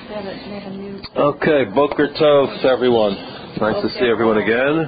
Okay, Boker Tov to everyone. Nice to see everyone again.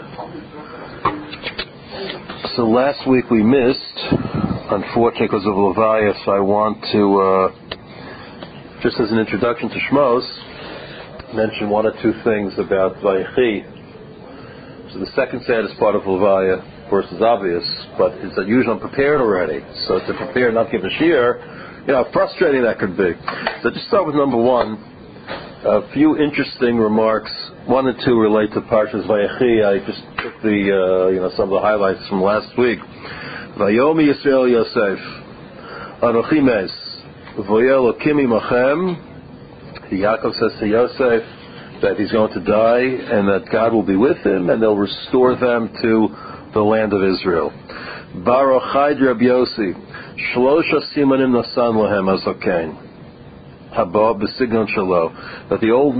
So last week we missed, unfortunately because of Levaya, so I want to, just as an introduction to Shmos, mention one or two things about Vayechi. So the second saddest part of Levaya, of course, is obvious, but it's unusual I'm prepared already. So to prepare and not give a shiur, how frustrating that could be. So just start with number one. A few interesting remarks. One and two relate to Parshas Vayechi. I just took the, some of the highlights from last week. Vayomi Yisrael Yosef, Anochi Mes, Voyel Okimi Machem. Yaakov says to Yosef that he's going to die and that God will be with him and they'll restore them to the land of Israel. Baruch Chai Reb Yossi, Shlosha Simanim Nasan Lahem Azokain. Haba b'signon shelo. That the old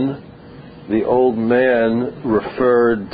man referred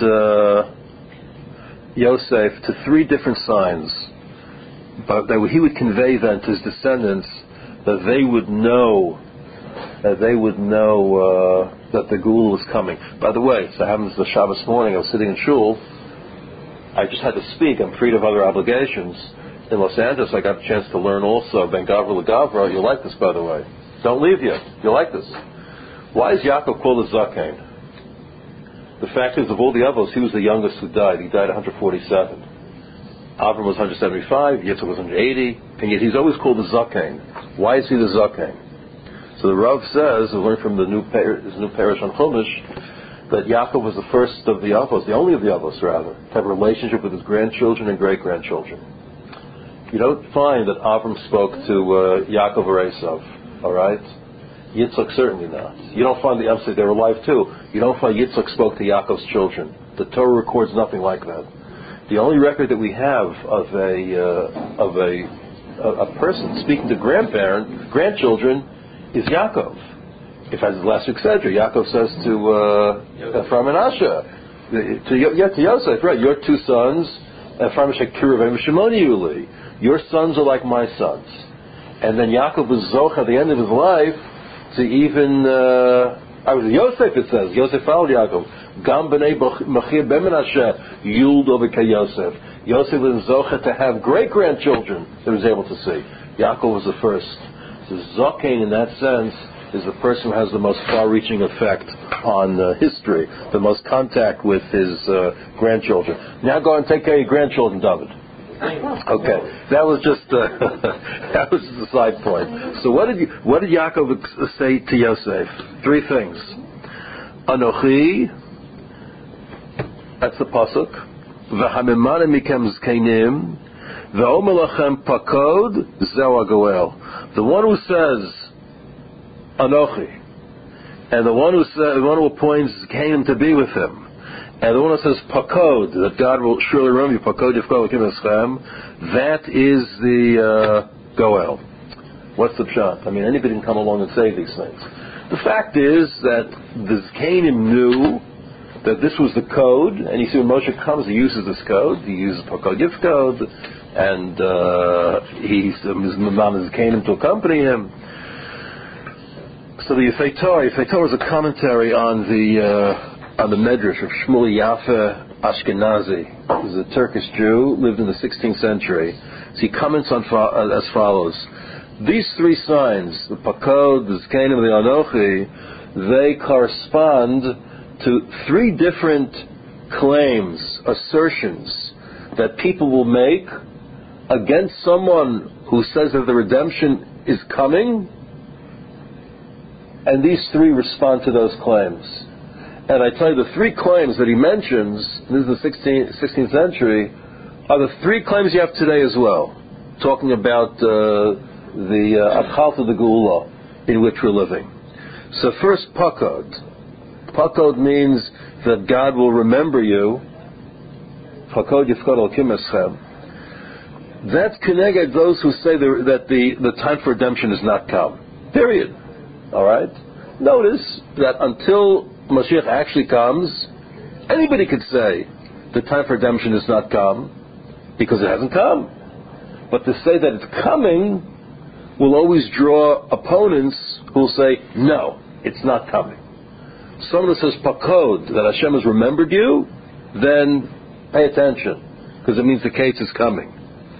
Yosef to three different signs, but that he would convey then to his descendants that they would know that the Geula is coming. By the way, so happens the Shabbos morning, I was sitting in shul. I just had to speak. I'm freed of other obligations. In Los Angeles, I got a chance to learn also Ben Gavra L'Gavra. You'll like this, by the way. Don't leave yet. You'll like this. Why is Yaakov called a Zakein? The fact is, of all the others, he was the youngest who died. He died at 147. Avram was 175, Yitzchak was 180, and yet he's always called the Zakein. Why is he the Zakein? So the Rav says, we learned from his new parish on Chumash, that Yaakov was the first of the Avos, the only of the Avos rather, to have a relationship with his grandchildren and great-grandchildren. You don't find that Avram spoke to Yaakov or Esav. All right? Yitzchak certainly not. You don't find they were alive too. You don't find Yitzchak spoke to Yaakov's children. The Torah records nothing like that. The only record that we have of a person speaking to grandchildren is Yaakov. If, as last week said, Yaakov says to Ephraim and Asher, to Yosef, right? Your two sons, Ephraim and Kiruvim Shimoni Yuli. Your sons are like my sons. And then Yaakov was Zoch at the end of his life to even, Yosef it says, Yosef followed Yaakov. Gam b'nei Machir ben Menashe Yuldo v'ka Yosef. Yosef was Zoch to have great-grandchildren that he was able to see. Yaakov was the first. The Zokein in that sense is the person who has the most far-reaching effect on history, the most contact with his grandchildren. Now go and take care of your grandchildren, David. Okay, that was just a side point. So what did Yaakov say to Yosef? Three things. Anochi, that's the pasuk. V'hamemane mikem zkeinim, v'omer lachem pakod zeu hagoel. The one who says Anochi, and the one who appoints Canaan to be with him, and the one who says Pakod, that God will surely remember you, Pakod Yifkol Akim Eschem, that is the Goel. What's the pshat? I mean, anybody can come along and say these things. The fact is that the Canaan knew that this was the code, and you see when Moshe comes, he uses this code. He uses Pakod Yifkol, and his mom is Canaan to accompany him. So the Yefei Torah is a commentary on the Medrash of Shmuel Yafe Ashkenazi. He was a Turkish Jew, lived in the 16th century. So he comments on as follows: these three signs, the Pakod, the Zkenim, and the Anochi, they correspond to three different claims, assertions that people will make against someone who says that the redemption is coming. And these three respond to those claims. And I tell you, the three claims that he mentions, this is the 16th century, are the three claims you have today as well, talking about the Achalta de Geula in which we're living. So first, Pakod. Pakod means that God will remember you. Pakod Yifkod Elokim Eschem. That's connected those who say that the time for redemption has not come. Period. All right? Notice that until Mashiach actually comes, anybody could say the time for redemption has not come because it hasn't come. But to say that it's coming will always draw opponents who will say, no, it's not coming. Someone who says pakod, that Hashem has remembered you, then pay attention, because it means the case is coming.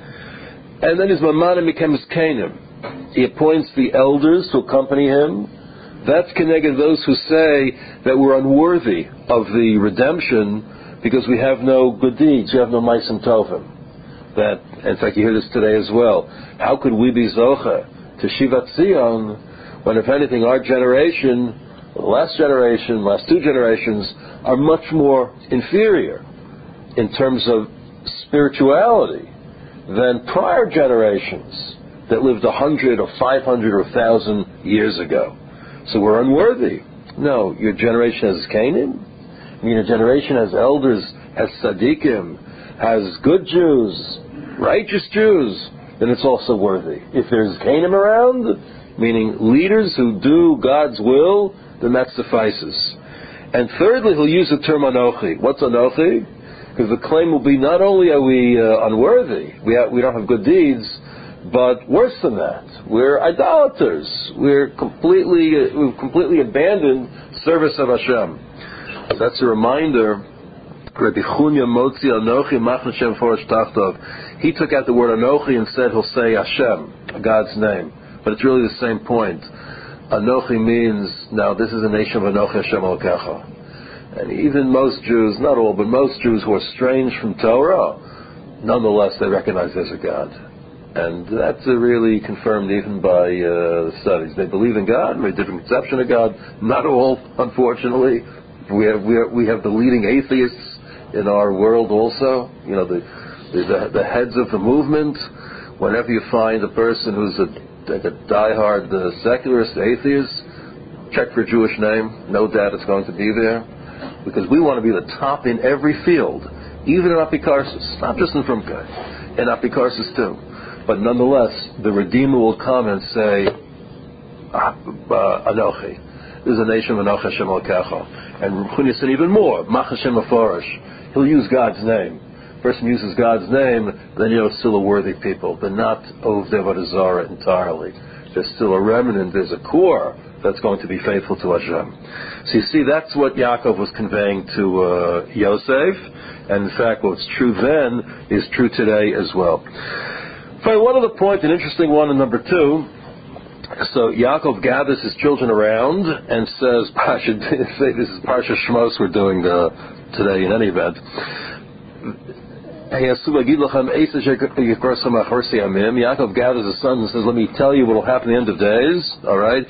And then his mamanim becomes kanim. He appoints the elders to accompany him. That's connected those who say that we're unworthy of the redemption because we have no good deeds, we have no ma'asim tovim. That, in fact, you hear this today as well. How could we be zocha to Shivat Zion when, if anything, our generation, last two generations, are much more inferior in terms of spirituality than prior generations that lived 100 or 500 or 1,000 years ago. So we're unworthy. No, your generation has Canaan. Your generation has elders, has tzaddikim, has good Jews, righteous Jews, then it's also worthy. If there's Canaan around, meaning leaders who do God's will, then that suffices. And thirdly, he'll use the term Anochi. What's Anochi? Because the claim will be not only are we unworthy, we don't have good deeds, but worse than that, we're idolaters. We've completely abandoned service of Hashem. So that's a reminder. Rabbi Chunya Motzi Anochi Mach Hashem Forosh Tachtov. He took out the word Anochi and said he'll say Hashem, God's name, but it's really the same point. Anochi means, now this is a nation of Anochi Hashem Elokecha. And even most Jews, not all, but most Jews who are estranged from Torah, nonetheless they recognize there's a God. And that's really confirmed even by the studies. They believe in God, they have a different conception of God. Not all, unfortunately. We have the leading atheists in our world also. You know, the heads of the movement. Whenever you find a person who's a diehard secularist atheist, check for a Jewish name. No doubt it's going to be there. Because we want to be the top in every field, even in Apikarsis, not just in Frumkai, in Apikarsis too. But nonetheless, the Redeemer will come and say, Anochi. This is a nation of Anochi Hashem Elokecha. And Chunya said even more, Mach Hashem Aforish. He'll use God's name. Person uses God's name, then you know it's still a worthy people. They're not Ovdei Avodah Zarah entirely. There's still a remnant, there's a core that's going to be faithful to Hashem. So you see, that's what Yaakov was conveying to Yosef, and in fact what's true then is true today as well. Fine, one other point, an interesting one in number 2. So Yaakov gathers his children around and says, I should say this is Parsha Shmos we're doing today in any event. Yaakov gathers his sons and says, let me tell you what will happen at the end of days. Alright?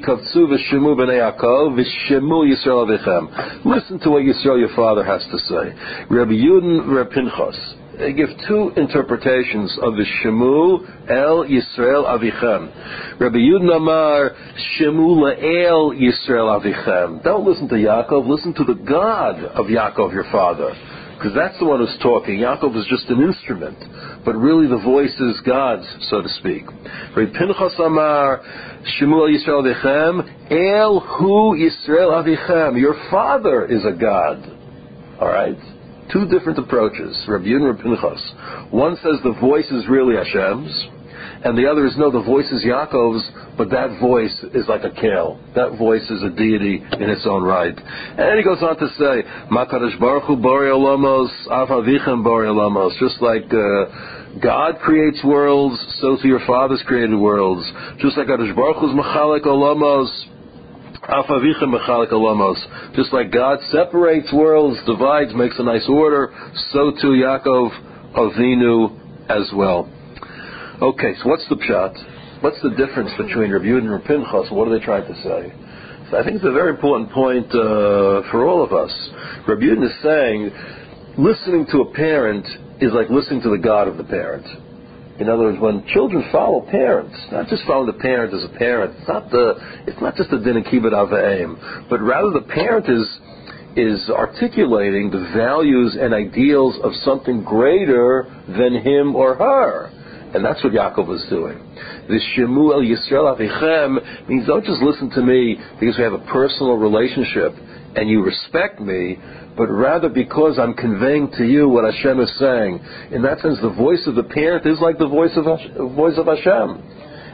Listen to what Yisrael your father has to say. Rabbi Yudin, Rabbi Pinchas. They give 2 interpretations of the Shemu El Yisrael Avichem. Rabbi Yudin Amar Shemu Le'el Yisrael Avichem. Don't listen to Yaakov, listen to the God of Yaakov your father. Because that's the one who's talking. Yaakov is just an instrument. But really the voice is God's, so to speak. Rabbi Pinchas Amar, Shemu Yisrael Avichem, El Hu Yisrael Avichem. Your father is a God. Alright? 2 different approaches. Rabbi Yudin and Rabbi Pinchas. One says the voice is really Hashem's. And the other is, no, the voice is Yaakov's, but that voice is like a kale. That voice is a deity in its own right. And he goes on to say, Makadosh Baruch Hu Borei Olamos, Av Avichem Borei Olamos. Just like God creates worlds, so too your fathers created worlds. Just like Kadosh Baruch Hu's Mechalek Olamos, Av Avichem Mechalek Olamos. Just like God separates worlds, divides, makes a nice order, so too Yaakov Avinu as well. Okay, so what's the pshat? What's the difference between Rabbi Yudin and Rabbi Pinchas? What are they trying to say? So I think it's a very important point for all of us. Rabbi Yudin is saying, listening to a parent is like listening to the God of the parent. In other words, when children follow parents, not just follow the parent as a parent, it's not just a din and kibbut av v'aim, but rather the parent is articulating the values and ideals of something greater than him or her. And that's what Yaakov was doing. This Shemu El Yisrael Avichem means don't just listen to me because we have a personal relationship and you respect me, but rather because I'm conveying to you what Hashem is saying. In that sense, the voice of the parent is like the voice of Hashem.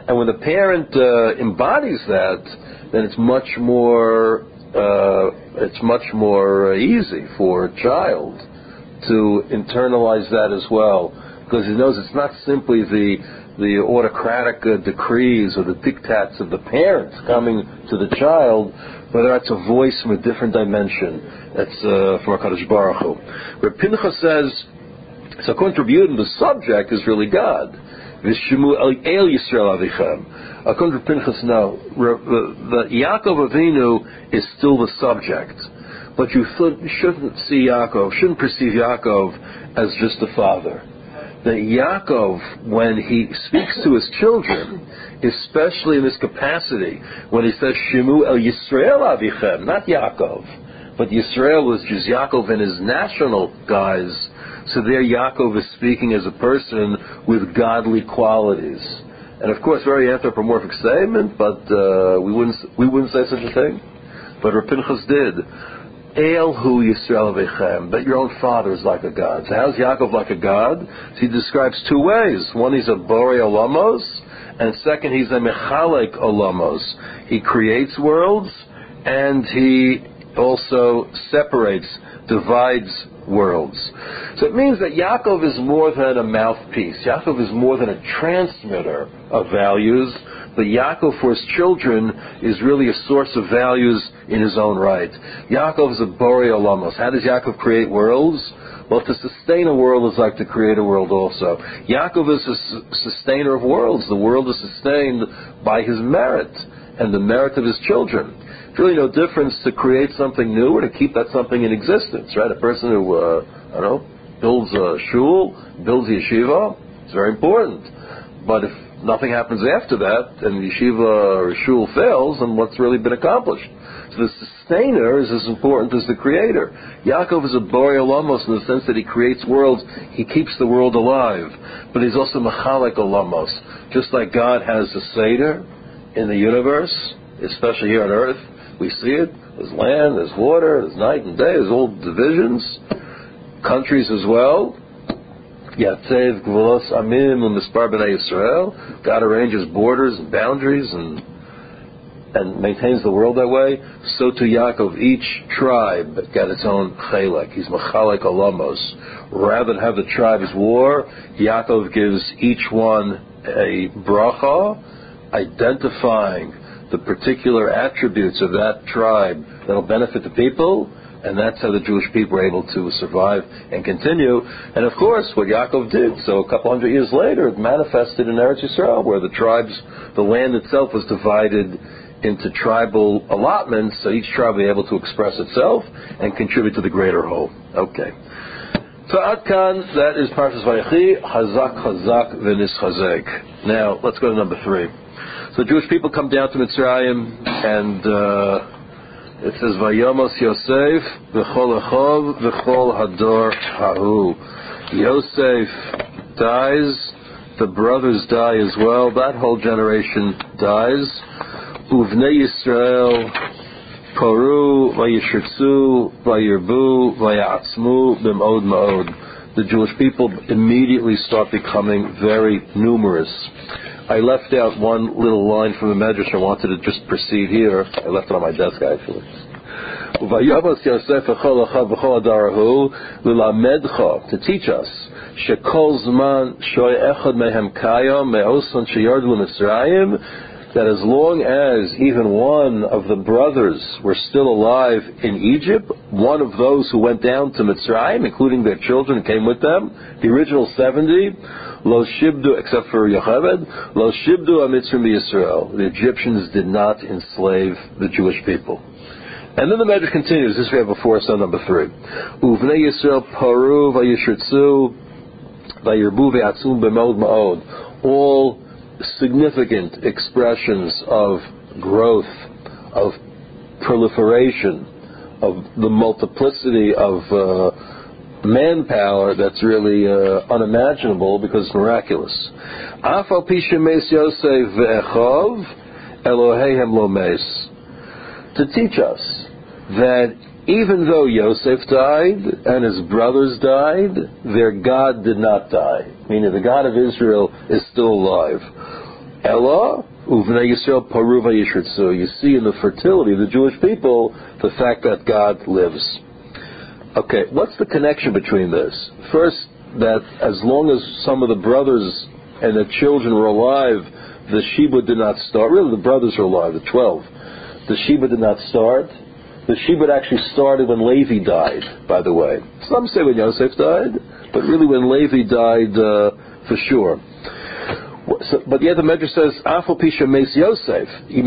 And when the parent embodies that, then it's much more easy for a child to internalize that as well, because he knows it's not simply the autocratic decrees or the diktats of the parents coming to the child, but that's a voice from a different dimension. That's from HaKadosh Baruch Hu. Where Pinchas says, so according to Rebbe, the subject is really God. V'shimu el Yisrael avichem. According to Pinchas, no. The Yaakov Avinu is still the subject. But you shouldn't perceive Yaakov as just a father. That Yaakov, when he speaks to his children, especially in this capacity, when he says, Shimu el Yisrael avichem, not Yaakov, but Yisrael was just Yaakov and his national guys, so there Yaakov is speaking as a person with godly qualities. And of course, very anthropomorphic statement, but we wouldn't say such a thing. But Rav Pinchas did. El hu Yisrael avechem, that your own father is like a god. So how's Yaakov like a god? So he describes two ways. One, he's a borei olamos, and second, he's a mechalek olamos. He creates worlds, and he also separates, divides worlds. So it means that Yaakov is more than a mouthpiece. Yaakov is more than a transmitter of values, but Yaakov for his children is really a source of values in his own right. Yaakov is a borei olamos. How does Yaakov create worlds? Well, to sustain a world is like to create a world also. Yaakov is a sustainer of worlds. The world is sustained by his merit and the merit of his children. It's really no difference to create something new or to keep that something in existence, right? A person who, builds a shul, builds a yeshiva, it's very important. But if nothing happens after that and the yeshiva or shul fails, then what's really been accomplished? So the sustainer is as important as the creator. Yaakov is a borei olamos in the sense that he creates worlds, he keeps the world alive. But he's also mechalek olamos. Just like God has a seder in the universe, especially here on earth, we see it. There's land, there's water, there's night and day, there's all divisions. Countries as well. Yatzev Gvulos Amim U'Mispar B'nai Yisrael. God arranges borders and boundaries and maintains the world that way. So to Yaakov, each tribe got its own chelek. He's Machalek Olamos. Rather than have the tribes war, Yaakov gives each one a bracha, identifying the particular attributes of that tribe that will benefit the people, and that's how the Jewish people were able to survive and continue. And of course, what Yaakov did, so a couple hundred years later, it manifested in Eretz Yisrael, where the land itself was divided into tribal allotments, so each tribe was able to express itself and contribute to the greater whole. Okay. So Adkan, that is Parshas Vayechi, Chazak Chazak V'Nischazek. Now, let's go to number 3. So the Jewish people come down to Mitzrayim, and it says, Vayamos Yosef v'chol echov v'chol hador hahu. Yosef dies, the brothers die as well, that whole generation dies. Uvnei Yisrael poru vayishritzu vayirbu vayatzmu b'mod ma'od. The Jewish people immediately start becoming very numerous. I left out one little line from the Medrash. I wanted to just proceed here. I left it on my desk, actually. To teach us that as long as even one of the brothers were still alive in Egypt, one of those who went down to Mitzrayim, including their children, came with them, the original 70, Lo shibdu, except for Yocheved, Lo shibdu amitzrim b'Yisrael. The Egyptians did not enslave the Jewish people. And then the Medrash continues. This we have before us on number 3. Uvnei Yisrael paru vayishritzu vayirbu v'atzum b'mod ma'od. All significant expressions of growth, of proliferation, of the multiplicity of manpower that's really unimaginable because it's miraculous. Afal pisha meis Yosef ve'echov Eloheihem lo meis. To teach us that even though Yosef died and his brothers died, their God did not die. Meaning the God of Israel is still alive. Ella uvnei Yisrael paru vayishritzu. You see in the fertility of the Jewish people the fact that God lives. Okay, what's the connection between this? First, that as long as some of the brothers and their children were alive, the Shibud did not start. Really, the brothers were alive, the 12. The Shibud did not start. The Shibud actually started when Levi died, by the way. Some say when Yosef died, but really when Levi died, for sure. So, but yet the Medrash says, Afal Pisha Meis Yosef. He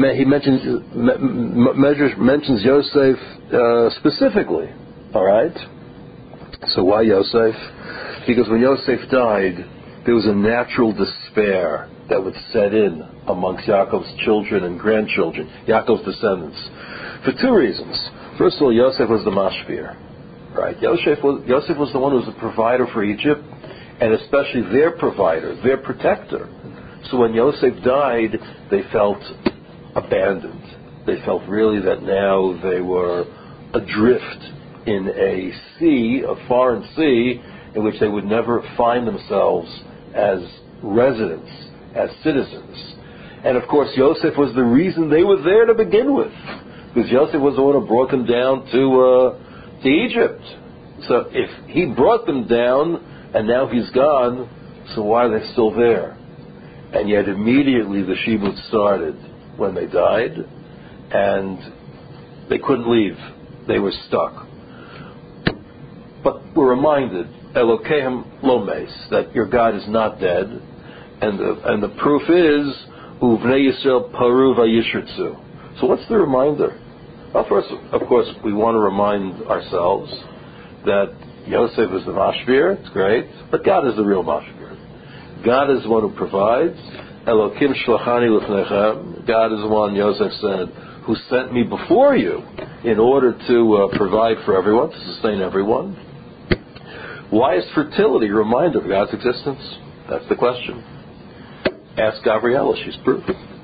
mentions Yosef specifically. All right? So why Yosef? Because when Yosef died, there was a natural despair that would set in amongst Yaakov's children and grandchildren, Yaakov's descendants, for two reasons. First of all, Yosef was the mashpir, right? Yosef was the one who was the provider for Egypt, and especially their provider, their protector. So when Yosef died, they felt abandoned. They felt really that now they were adrift in a sea, a foreign sea, in which they would never find themselves as residents, as citizens. And of course, Yosef was the reason they were there to begin with, because Yosef was the one who brought them down to Egypt. So if he brought them down and now he's gone, so why are they still there? And yet immediately the Shibud started when they died, and they couldn't leave. They were stuck. But we're reminded, Elokeim lo meis, that your God is not dead, and the proof is, Uvnei Yisrael paru vayishritzu. So what's the reminder? Well, first, of course, we want to remind ourselves that Yosef is the mashpir, it's great, but God is the real mashpir. God is the one who provides. Elokim shlachani lefnechem. God is the one, Yosef said, who sent me before you in order to provide for everyone, to sustain everyone. Why is fertility a reminder of God's existence? That's the question. Ask Gabriella, she's proof.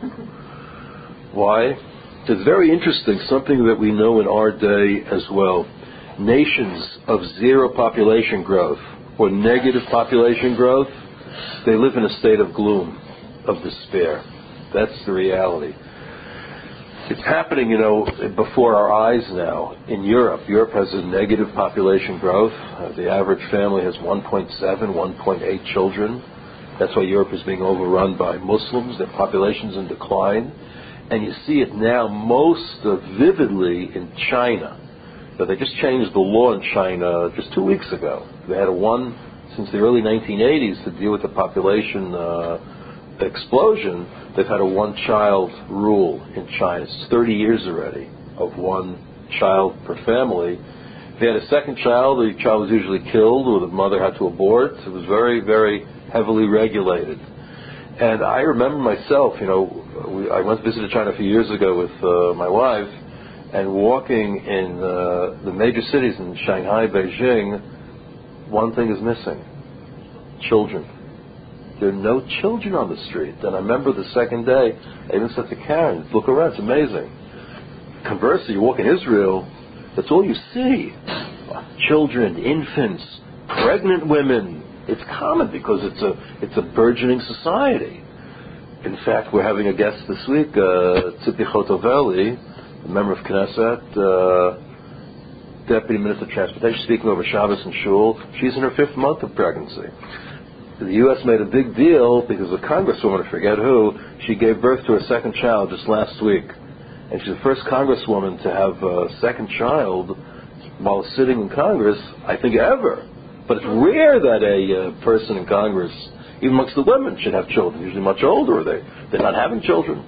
Why? It's very interesting, something that we know in our day as well. Nations of zero population growth or negative population growth, they live in a state of gloom, of despair. That's the reality. It's happening, before our eyes now. In Europe, Europe has a negative population growth. The average family has 1.7, 1.8 children. That's why Europe is being overrun by Muslims. Their population's in decline. And you see it now most vividly in China. But they just changed the law in China just 2 weeks ago. They had since the early 1980s, to deal with the population explosion. They've had a one-child rule in China. It's 30 years already of one child per family. If they had a second child, the child was usually killed or the mother had to abort. It was very, very heavily regulated. And I remember myself, I went to visit China a few years ago with my wife, and walking in the major cities in Shanghai, Beijing, one thing is missing: children. There are no children on the street. And I remember the second day, I even said to Karen, look around, it's amazing. Conversely, you walk in Israel, that's all you see. Children, infants, pregnant women. It's common because it's a burgeoning society. In fact, we're having a guest this week, Tzipi Chotoveli, a member of Knesset, Deputy Minister of Transportation, speaking over Shabbos and Shul. She's in her 5th month of pregnancy. The U.S. made a big deal because a congresswoman, I forget who, she gave birth to her second child just last week. And she's the first congresswoman to have a second child while sitting in Congress, I think, ever. But it's rare that a person in Congress, even amongst the women, should have children. Usually much older, or they're not having children.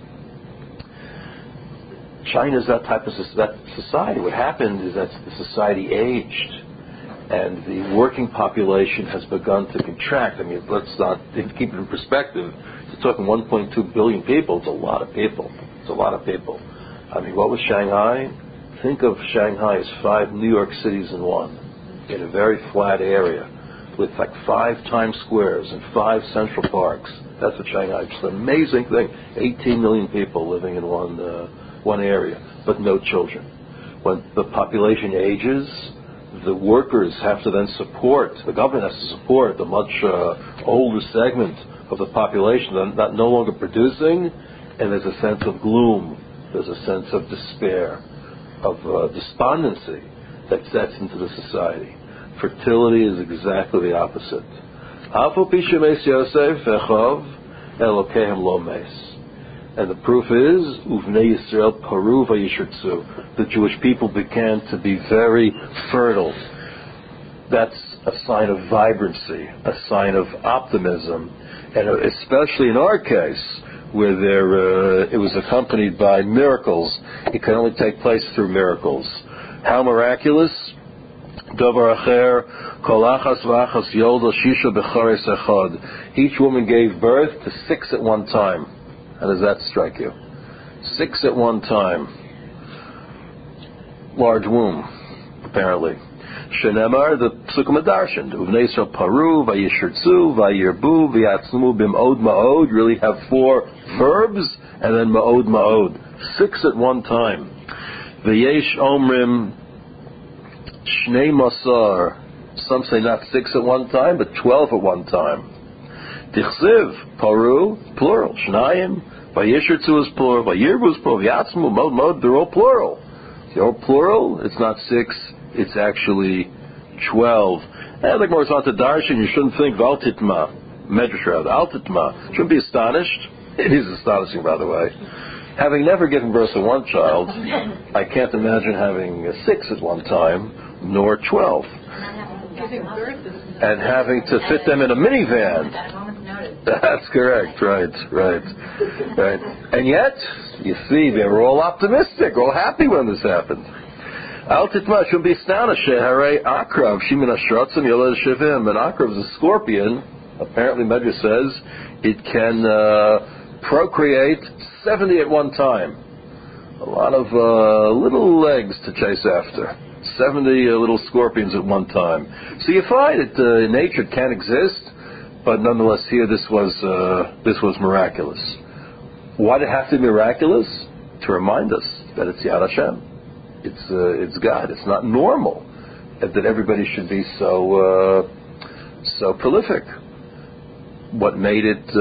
China's that type of society. What happened is that the society aged, and the working population has begun to contract. I mean, let's not keep it in perspective. You're talking 1.2 billion people. It's a lot of people. It's a lot of people. I mean, what was Shanghai? Think of Shanghai as 5 New York cities in one, in a very flat area, with like 5 Times Squares and 5 Central Parks. That's what Shanghai is. It's an amazing thing. 18 million people living in one area, but no children. When the population ages, the workers have to then support, the government has to support the much older segment of the population. They're no longer producing, and there's a sense of gloom. There's a sense of despair, of despondency that sets into the society. Fertility is exactly the opposite. And the proof is, Uvnei Yisrael paru vayishurtzu. The Jewish people began to be very fertile. That's a sign of vibrancy, a sign of optimism, and especially in our case, where it was accompanied by miracles. It can only take place through miracles. How miraculous? Davar acher, kol achas v'achas yolda shisha b'chares echad. Each woman gave birth to 6 at one time. How does that strike you? 6 at one time. Large womb, apparently. Shenemar, the Psukim Darshan, Uvnei Yisrael paru, vayishurtzu, vayirbu, v'yatzmu b'ma'od ma'od. You really have 4 verbs, and then ma'od ma'od. 6 at one time. V'yesh omrim shnei masar. Some say not 6 at one time, but 12 at one time. Tichsiv, paru, plural. Shnayim, vayishurtzu is plural, vayirbu is plural, v'yatzmu, ma'od ma'od, they're all plural. They're all plural, it's not 6, it's actually 12. And the Gemara on to Darshan, you shouldn't think Valtitma, Medrash, Altitma. Shouldn't be astonished. It is astonishing, by the way. Having never given birth to one child, I can't imagine having 6 at one time, nor 12. And having to fit them in a minivan. That's correct, right. And yet, you see, they were all optimistic, all happy when this happened. Al titma, shouldn't be astonished. Sheharei akrav shimin ashratzim yoled shivim. An akrav is a scorpion. Apparently, Medrash says it can procreate 70 at one time. A lot of little legs to chase after. 70 little scorpions at one time. So you find it in nature it can exist, but nonetheless here this was miraculous. Why did it have to be miraculous? To remind us that it's Yad Hashem. It's God. It's not normal that everybody should be so prolific. What made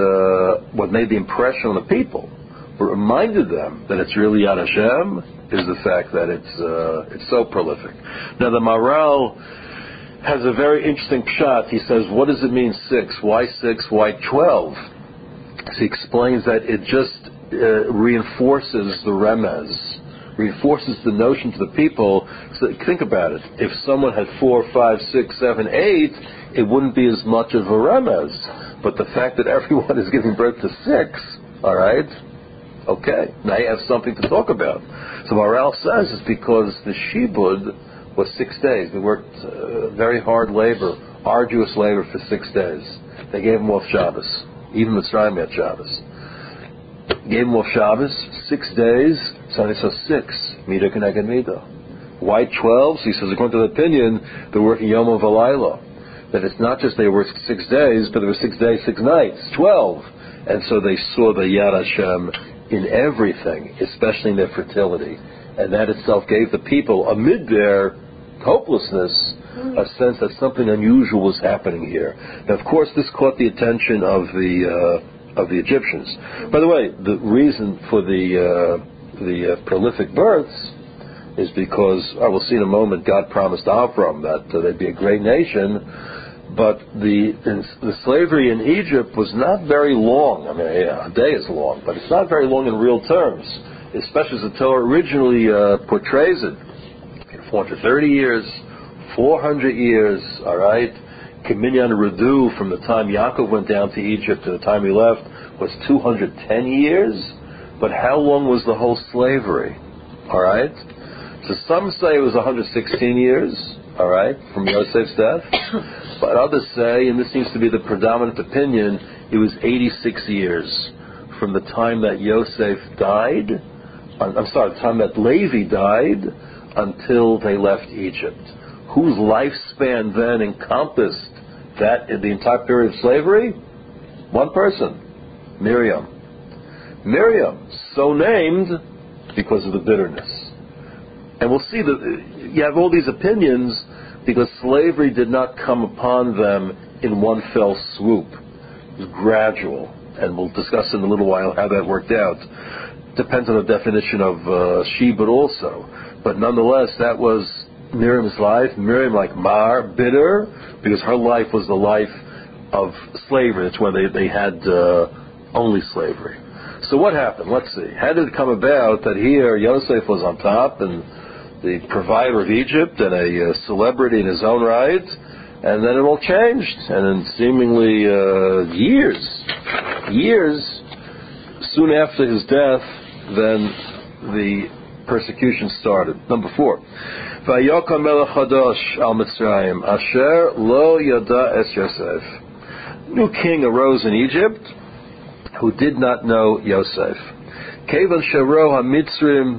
the impression on the people, what reminded them that it's really Yad Hashem, is the fact that it's so prolific. Now the Maharal has a very interesting pshat. He says, what does it mean 6? Why 6? Why 12? So he explains that it just reinforces the remez, reinforces the notion to the people. So think about it. If someone had 4, 5, 6, 7, 8, it wouldn't be as much of a remez. But the fact that everyone is giving birth to 6, all right, okay, now you have something to talk about. So Maharal says it's because the shibud was 6 days. They worked very hard labor, arduous labor for 6 days. They gave them off Shabbos. Even Mitzrayim had Shabbos. Gave them off Shabbos, 6 days, so they saw 6. Mida Keneged Mida. Why 12? So he says, according to the opinion, they're working Yom V'Layla. That it's not just they worked 6 days, but there were 6 days, 6 nights, 12. And so they saw the Yad Hashem in everything, especially in their fertility. And that itself gave the people, amid their hopelessness, a sense that something unusual was happening here. Now, of course, this caught the attention of the Egyptians. By the way, the reason for the prolific births is because, we'll see in a moment, God promised Avram that they'd be a great nation. But the slavery in Egypt was not very long. I mean, a day is long, but it's not very long in real terms, especially as the Torah originally portrays it. 430 years, 400 years, all right? Kiminyan Rudu, from the time Yaakov went down to Egypt to the time he left, was 210 years. But how long was the whole slavery? All right? So some say it was 116 years, all right, from Yosef's death. But others say, and this seems to be the predominant opinion, it was 86 years from the time that Yosef died, the time that Levi died, until they left Egypt. Whose lifespan then encompassed that in the entire period of slavery? One person, Miriam. Miriam, so named because of the bitterness. And we'll see that you have all these opinions because slavery did not come upon them in one fell swoop. It was gradual, and we'll discuss in a little while how that worked out. Depends on the definition of shibud also. But nonetheless, that was Miriam's life. Miriam, like Mar, bitter, because her life was the life of slavery. That's when they had only slavery. So what happened? Let's see. How did it come about that here Yosef was on top and the provider of Egypt and a celebrity in his own right, and then it all changed, and in seemingly years soon after his death, then the persecution started. Number 4. Vayakam melech chadosh al Mitzrayim asher lo yada es Yosef. New king arose in Egypt who did not know Yosef. Kevan sharo ha-Mitzrim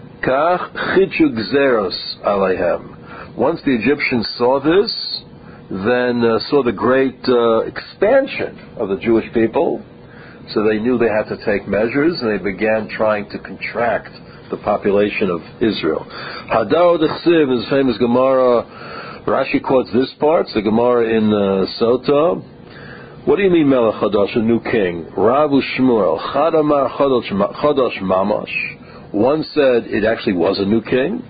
kach chidshu gzeros aleihem. Once the Egyptians saw this, then saw the great expansion of the Jewish people, so they knew they had to take measures, and they began trying to contract the population of Israel. Hadar Dechsiv is famous Gemara. Rashi quotes this part, the Gemara in Sota. What do you mean Melech Chadash, a new king? Ravu Shmuel, Chad Amar Chadash Mamash. One said it actually was a new king.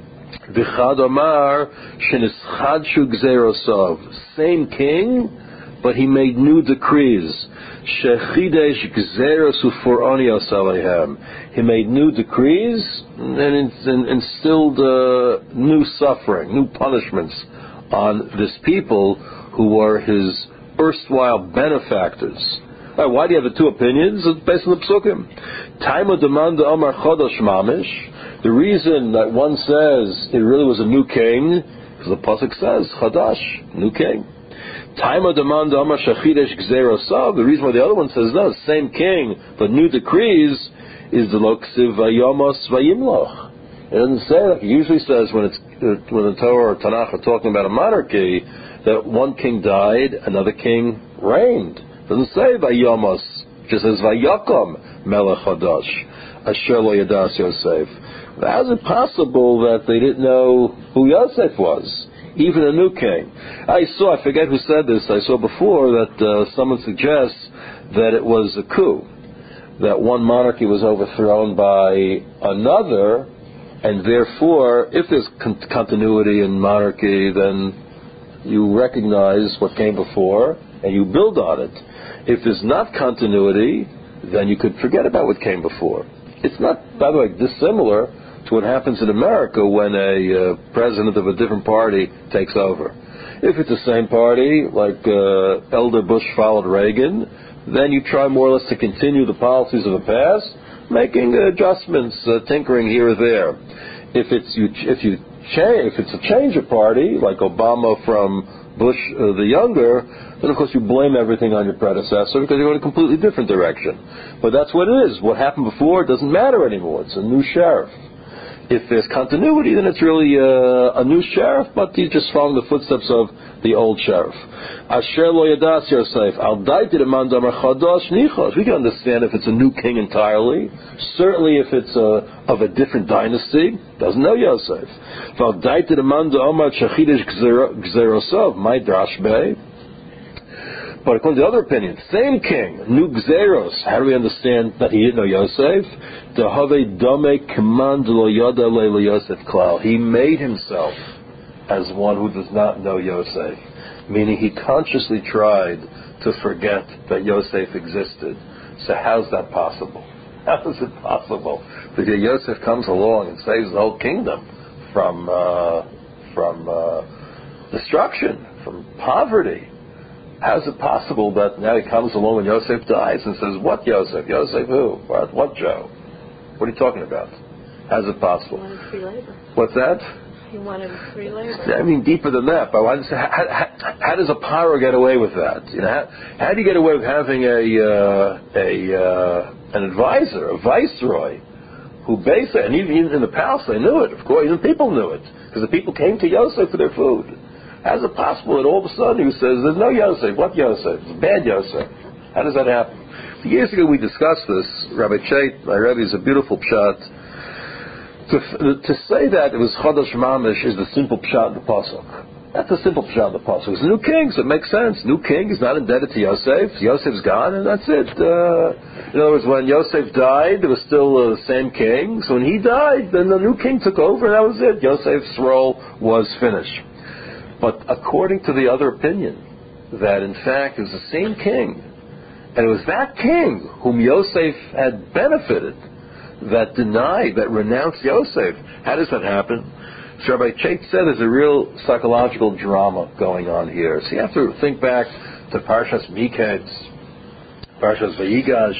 V'chad Amar Shenischadshu Gzerosov. Same king, but he made new decrees. Shechidesh Gzeros Uforonios Aleihem. He made new decrees and instilled new suffering, new punishments on this people who were his erstwhile benefactors. Why do you have the two opinions? It's based on the psukim. Taima demanda Amar Chodosh Mamish. The reason that one says it really was a new king, because the pasuk says Chadash, new king. Taima demanda Amar Shachidesh Gzerosav. The reason why the other one says no, same king, but new decrees, is the Loksiv Vayomos Vayimloch. It doesn't say like it usually says when the Torah or Tanakh are talking about a monarchy, that one king died, another king reigned. It doesn't say Vayomos, it just says Vayakom Melech Chadash Asher Lo Yadas Yosef. How is it possible that they didn't know who Yosef was, even a new king? I forget who said this, I saw before that someone suggests that it was a coup, that one monarchy was overthrown by another, and therefore, if there's continuity in monarchy, then you recognize what came before and you build on it. If there's not continuity, then you could forget about what came before. It's not, by the way, dissimilar to what happens in America when a president of a different party takes over. If it's the same party, like Elder Bush followed Reagan, then you try more or less to continue the policies of the past, making adjustments, tinkering here or there. If it's a change of party, like Obama from Bush the younger, then of course you blame everything on your predecessor because you're going in a completely different direction. But that's what it is. What happened before doesn't matter anymore. It's a new sheriff. If there's continuity, then it's really a new sheriff, but he's just following the footsteps of the old sheriff. Asher lo yadas Yosef, al daiti demand amar chadash nichos. We can understand if it's a new king entirely. Certainly if it's of a different dynasty, doesn't know Yosef. Al daiti demand amar shachidish gzerosov, my drashbei. But according to the other opinion, same king, new Gzeros. How do we understand that he didn't know Yosef? He made himself as one who does not know Yosef, meaning he consciously tried to forget that Yosef existed. So how's that possible? How is it possible that Yosef comes along and saves the whole kingdom from destruction, from poverty? How is it possible that now he comes along when Yosef dies and says, what Yosef? Yosef who? What Joe? What are you talking about? How is it possible? He wanted free labor. What's that? He wanted free labor. I mean, deeper than that. But how does a Paro get away with that? You know, how do you get away with having an advisor, a viceroy, who basically, and even in the palace they knew it, of course, even people knew it, because the people came to Yosef for their food. How is it possible that all of a sudden he says, there's no Yosef? What Yosef? It's bad Yosef. How does that happen? Years ago we discussed this. Rabbi Chait, my Rebbe, is a beautiful pshat. To say that it was Chodosh Mamish is the simple pshat in the pasuk. That's a simple pshat in the pasuk. It's a new king, so it makes sense. New king is not indebted to Yosef. Yosef's gone, and that's it. In other words, when Yosef died, there was still the same king. So when he died, then the new king took over, and that was it. Yosef's role was finished. But according to the other opinion, that in fact it was the same king, and it was that king whom Yosef had benefited, that denied, that renounced Yosef. How does that happen? So Rabbi Chait said there's a real psychological drama going on here. So you have to think back to Parshas Miketz, Parshas Vayigash.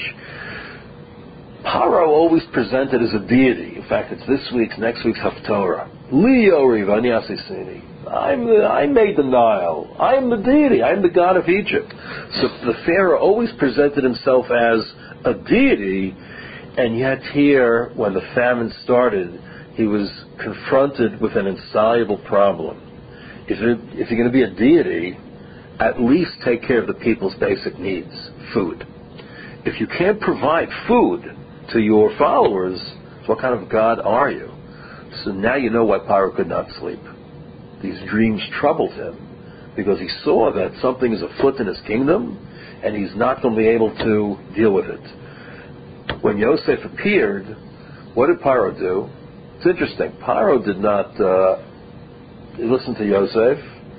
Paro always presented as a deity. In fact, it's next week's Haftorah. Leo Rivani Asisini. I made the Nile. I am the deity. I am the god of Egypt. So the Pharaoh always presented himself as a deity, and yet here, when the famine started, he was confronted with an insoluble problem. If you're going to be a deity, at least take care of the people's basic needs, food. If you can't provide food to your followers, what kind of God are you? So now you know why Paro could not sleep. These dreams troubled him because he saw that something is afoot in his kingdom and he's not going to be able to deal with it. When Yosef appeared, what did Paro do? It's interesting. Paro did not listen to Yosef,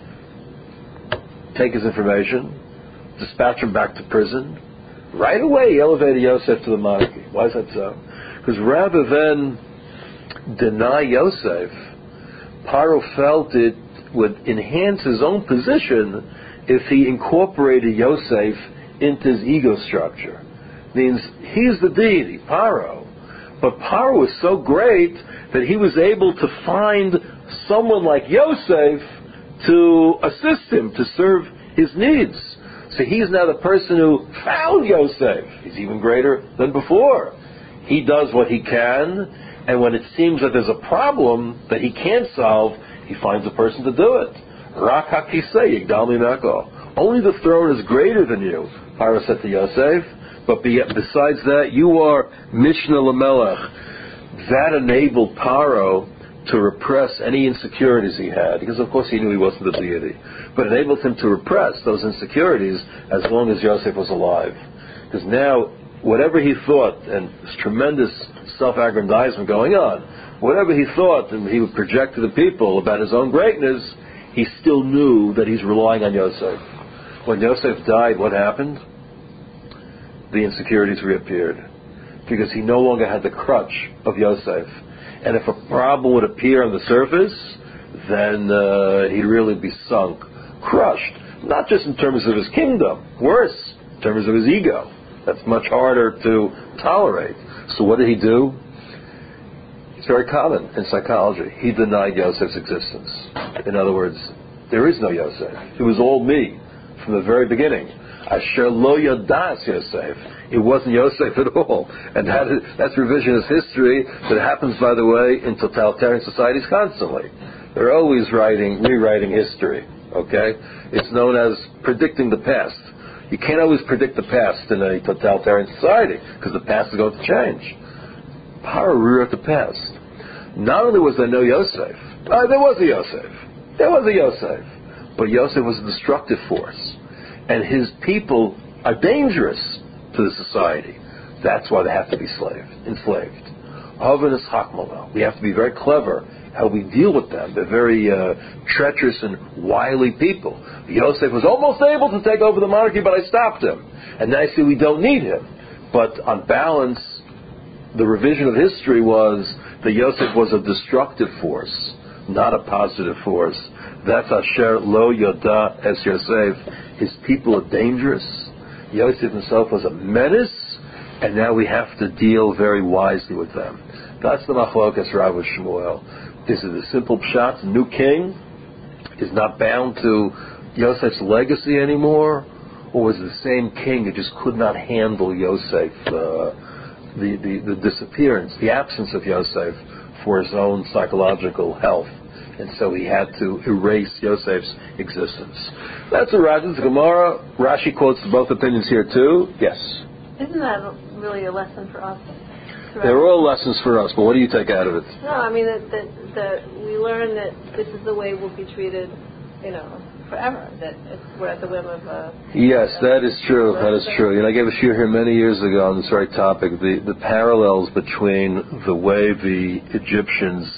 take his information, dispatch him back to prison. Right away he elevated Yosef to the monarchy. Why is that so? Because rather than deny Yosef, Paro felt it would enhance his own position if he incorporated Yosef into his ego structure. Means he's the deity, Paro. But Paro was so great that he was able to find someone like Yosef to assist him, to serve his needs. So he's now the person who found Yosef. He's even greater than before. He does what he can, and when it seems that there's a problem that he can't solve, he finds a person to do it. Rak hakisei yigdal mimeko. Only the throne is greater than you, Paro said to Yosef. But besides that, you are Mishnah Lamelech. That enabled Paro to repress any insecurities he had, because of course he knew he wasn't the deity. But it enabled him to repress those insecurities as long as Yosef was alive. Because now, whatever he thought, and this tremendous self-aggrandizement going on, whatever he thought, and he would project to the people about his own greatness, he still knew that he's relying on Yosef. When Yosef died, what happened? The insecurities reappeared, because he no longer had the crutch of Yosef. And if a problem would appear on the surface, then he'd really be sunk, crushed, not just in terms of his kingdom, worse, in terms of his ego. That's much harder to tolerate. So what did he do? It's very common in psychology. He denied Yosef's existence. In other words, there is no Yosef. It was all me from the very beginning. Asher lo yadas Yosef. It wasn't Yosef at all. And that's revisionist history that happens, by the way, in totalitarian societies constantly. They're always rewriting history, okay? It's known as predicting the past. You can't always predict the past in a totalitarian society, because the past is going to change. Paro rewrote the past. Not only was there no Yosef, there was a Yosef. There was a Yosef. But Yosef was a destructive force. And his people are dangerous to the society. That's why they have to be enslaved. Havan is hakmala. We have to be very clever how we deal with them. They're very treacherous and wily people. Yosef was almost able to take over the monarchy, but I stopped him. And now I see we don't need him. But on balance, the revision of history was that Yosef was a destructive force, not a positive force. That's Asher lo yoda es Yosef. His people are dangerous. Yosef himself was a menace, and now we have to deal very wisely with them. That's the machlokas Rav with Shmuel. Is it a simple pshat? The new king is not bound to Yosef's legacy anymore, or was it the same king who just could not handle Yosef, the disappearance, the absence of Yosef for his own psychological health? And so he had to erase Yosef's existence. That's a Rajan's Gemara. Rashi quotes both opinions here too. Yes? Isn't that really a lesson for us? They're all lessons for us, but what do you take out of it? No, I mean that we learn that this is the way we'll be treated forever. That we're at the whim of. Yes, that is true. That is true. I gave a shiur here many years ago on this very topic. The parallels between the way the Egyptians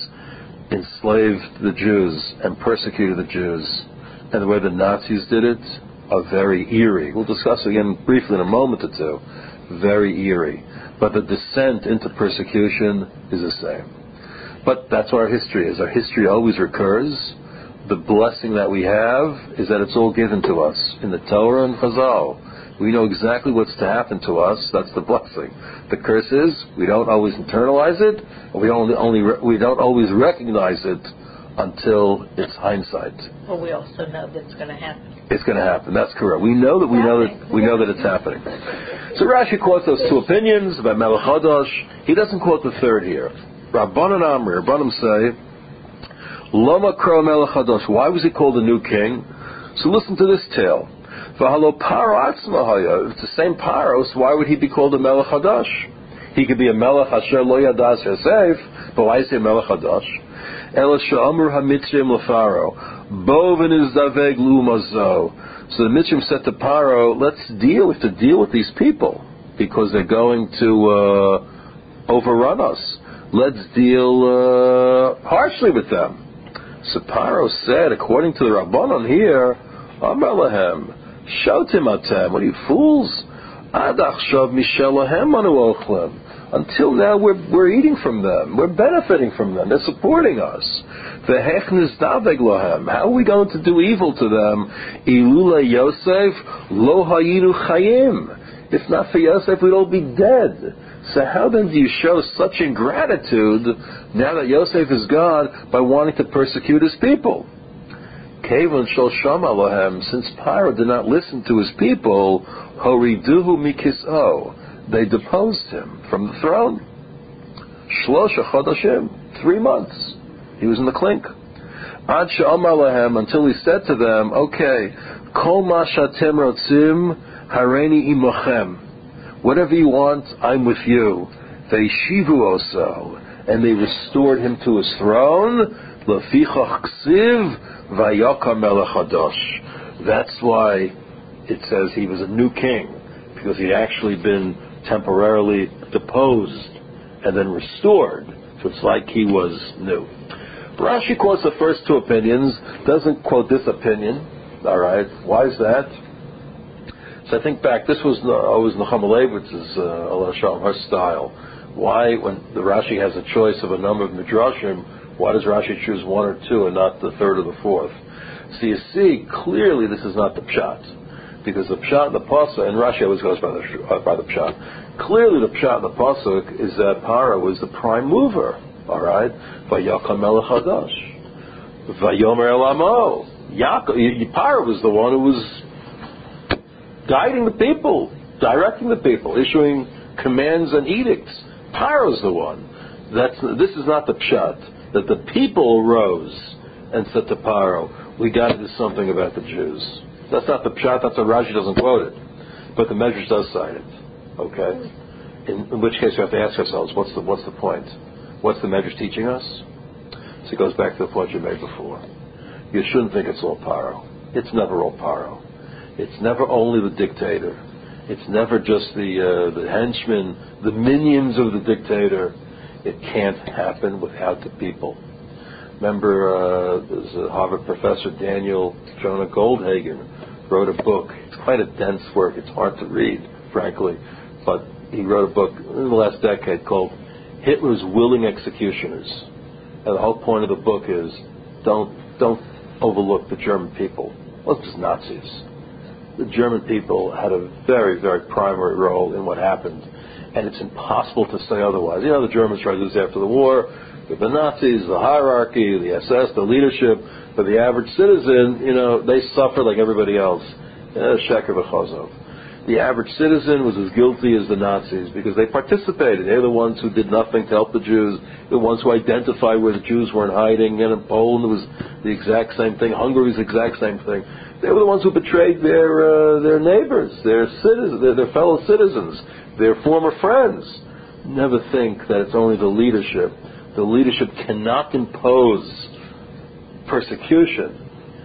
enslaved the Jews and persecuted the Jews, and the way the Nazis did it, are very eerie. We'll discuss it again briefly in a moment or two. Very eerie. But the descent into persecution is the same. But that's what our history is. Our history always recurs. The blessing that we have is that it's all given to us in the Torah and Chazal. We know exactly what's to happen to us. That's the blessing. The curse is we don't always internalize it, and we don't always recognize it until it's hindsight. Well, we also know that it's going to happen. It's going to happen. That's correct. We know that it's happening. So Rashi quotes those two opinions about Melech Hadosh. He doesn't quote the third here. Rabbanan Amri, Rabbanim say, Loma Kro Melech Hadosh. Why was he called a new king? So listen to this tale. V'halo Paro Atzmahaya. If it's the same Paro, so why would he be called a Melech Hadosh? He could be a Melech Asher Lo Yadas Yosef, but why is he a Melech Hadosh? Ela Sha'amur HaMitzrim LeParo. Bo v'nizdaveg l'umazo. So the Mitzrim said to Paro, we have to deal with these people because they're going to overrun us. Let's deal harshly with them. So Paro said, according to the Rabbanon here, Amar lahem, Shotim atem, what are you fools? Ad achshav mishelahem anu ochlem. Until now we're eating from them, we're benefiting from them, they're supporting us. V'hech nizdaveg lohem, how are we going to do evil to them? Ilule Yosef lo hayiru chayim. If not for Yosef, we'd all be dead. So how then do you show such ingratitude now that Yosef is gone by wanting to persecute his people? Kevon shel shama lohem, since Paro did not listen to his people, horiduhu mikiso, they deposed him from the throne. Shlosha chodashim, 3 months. He was in the clink. Ad she'amar lahem, until he said to them, okay, kol ma shatem rotzim hareini imochem. Whatever you want, I'm with you. Ve'ishivu oso, and they restored him to his throne. Lefichach ksiv vayakar melech hadosh. That's why it says he was a new king, because he'd actually been temporarily deposed and then restored. So it's like he was new. Rashi quotes the first two opinions, doesn't quote this opinion. All right, why is that? So I think back, this was always Nechama Leibovitz's Allah Shalom, her style. Why, when the Rashi has a choice of a number of midrashim, why does Rashi choose one or two and not the third or the fourth? So you see, clearly this is not the pshat. Because the pshat and the pasuk, and Rashi always goes by the pshat. Clearly the pshat and the pasuk is that Paro was the prime mover. All right? Vayakam melech hadash. Vayomer el amo. Paro was the one who was guiding the people, directing the people, issuing commands and edicts. Paro's the one. This is not the pshat, that the people rose and said to Paro, we got to do something about the Jews. That's not the pshat, that's why Rashi doesn't quote it. But the Medrash does cite it. Okay? In which case we have to ask ourselves, what's the point? What's the Medrash teaching us? So it goes back to the point you made before. You shouldn't think it's all Paro. It's never all Paro. It's never only the dictator. It's never just the henchmen, the minions of the dictator. It can't happen without the people. Remember, there's a Harvard professor, Daniel Jonah Goldhagen, wrote a book. It's quite a dense work. It's hard to read, frankly. But he wrote a book in the last decade called Hitler's Willing Executioners. And the whole point of the book is don't overlook the German people. Well, it's just Nazis. The German people had a very, very primary role in what happened. And it's impossible to say otherwise. The Germans tried to do this after the war. The Nazis, the hierarchy, the SS, the leadership. But the average citizen, they suffered like everybody else. Sheker v'chazov. The average citizen was as guilty as the Nazis because they participated. They're the ones who did nothing to help the Jews. The ones who identified where the Jews were in hiding. And in Poland it was the exact same thing. Hungary was the exact same thing. They were the ones who betrayed their neighbors, their citizens, their fellow citizens, their former friends. Never think that it's only the leadership. The leadership cannot impose persecution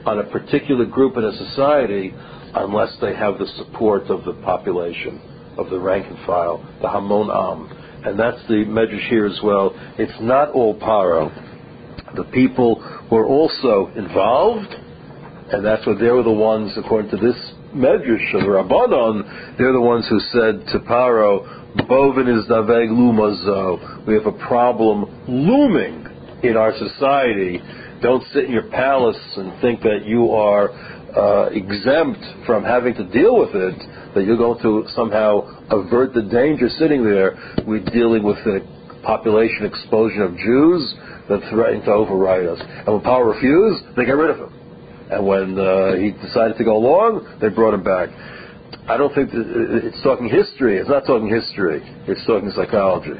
on a particular group in a society unless they have the support of the population, of the rank and file, the Hamon Am. And that's the medrash here as well. It's not all Paro. The people were also involved, and that's what they were the ones, according to this medrash of the Rabbanon, they're the ones who said to Paro, Bovin is daveg lumazo. We have a problem looming in our society. Don't sit in your palace and think that you are exempt from having to deal with it, that you're going to somehow avert the danger sitting there. We're dealing with a population explosion of Jews that threaten to override us. And when Paro refused, they got rid of him. And when he decided to go along, they brought him back. I don't think it's talking history. It's not talking history. It's talking psychology.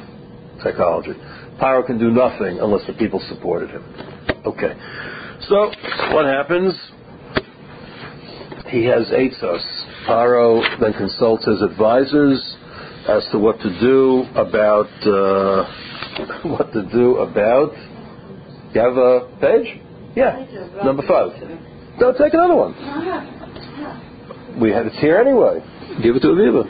Paro can do nothing unless the people supported him. Okay. So, what happens? He has eitzos. Paro then consults his advisors as to what to do about... You have a page? Yeah. Number 5. No, take another one. It's here anyway. Give it to Aviva.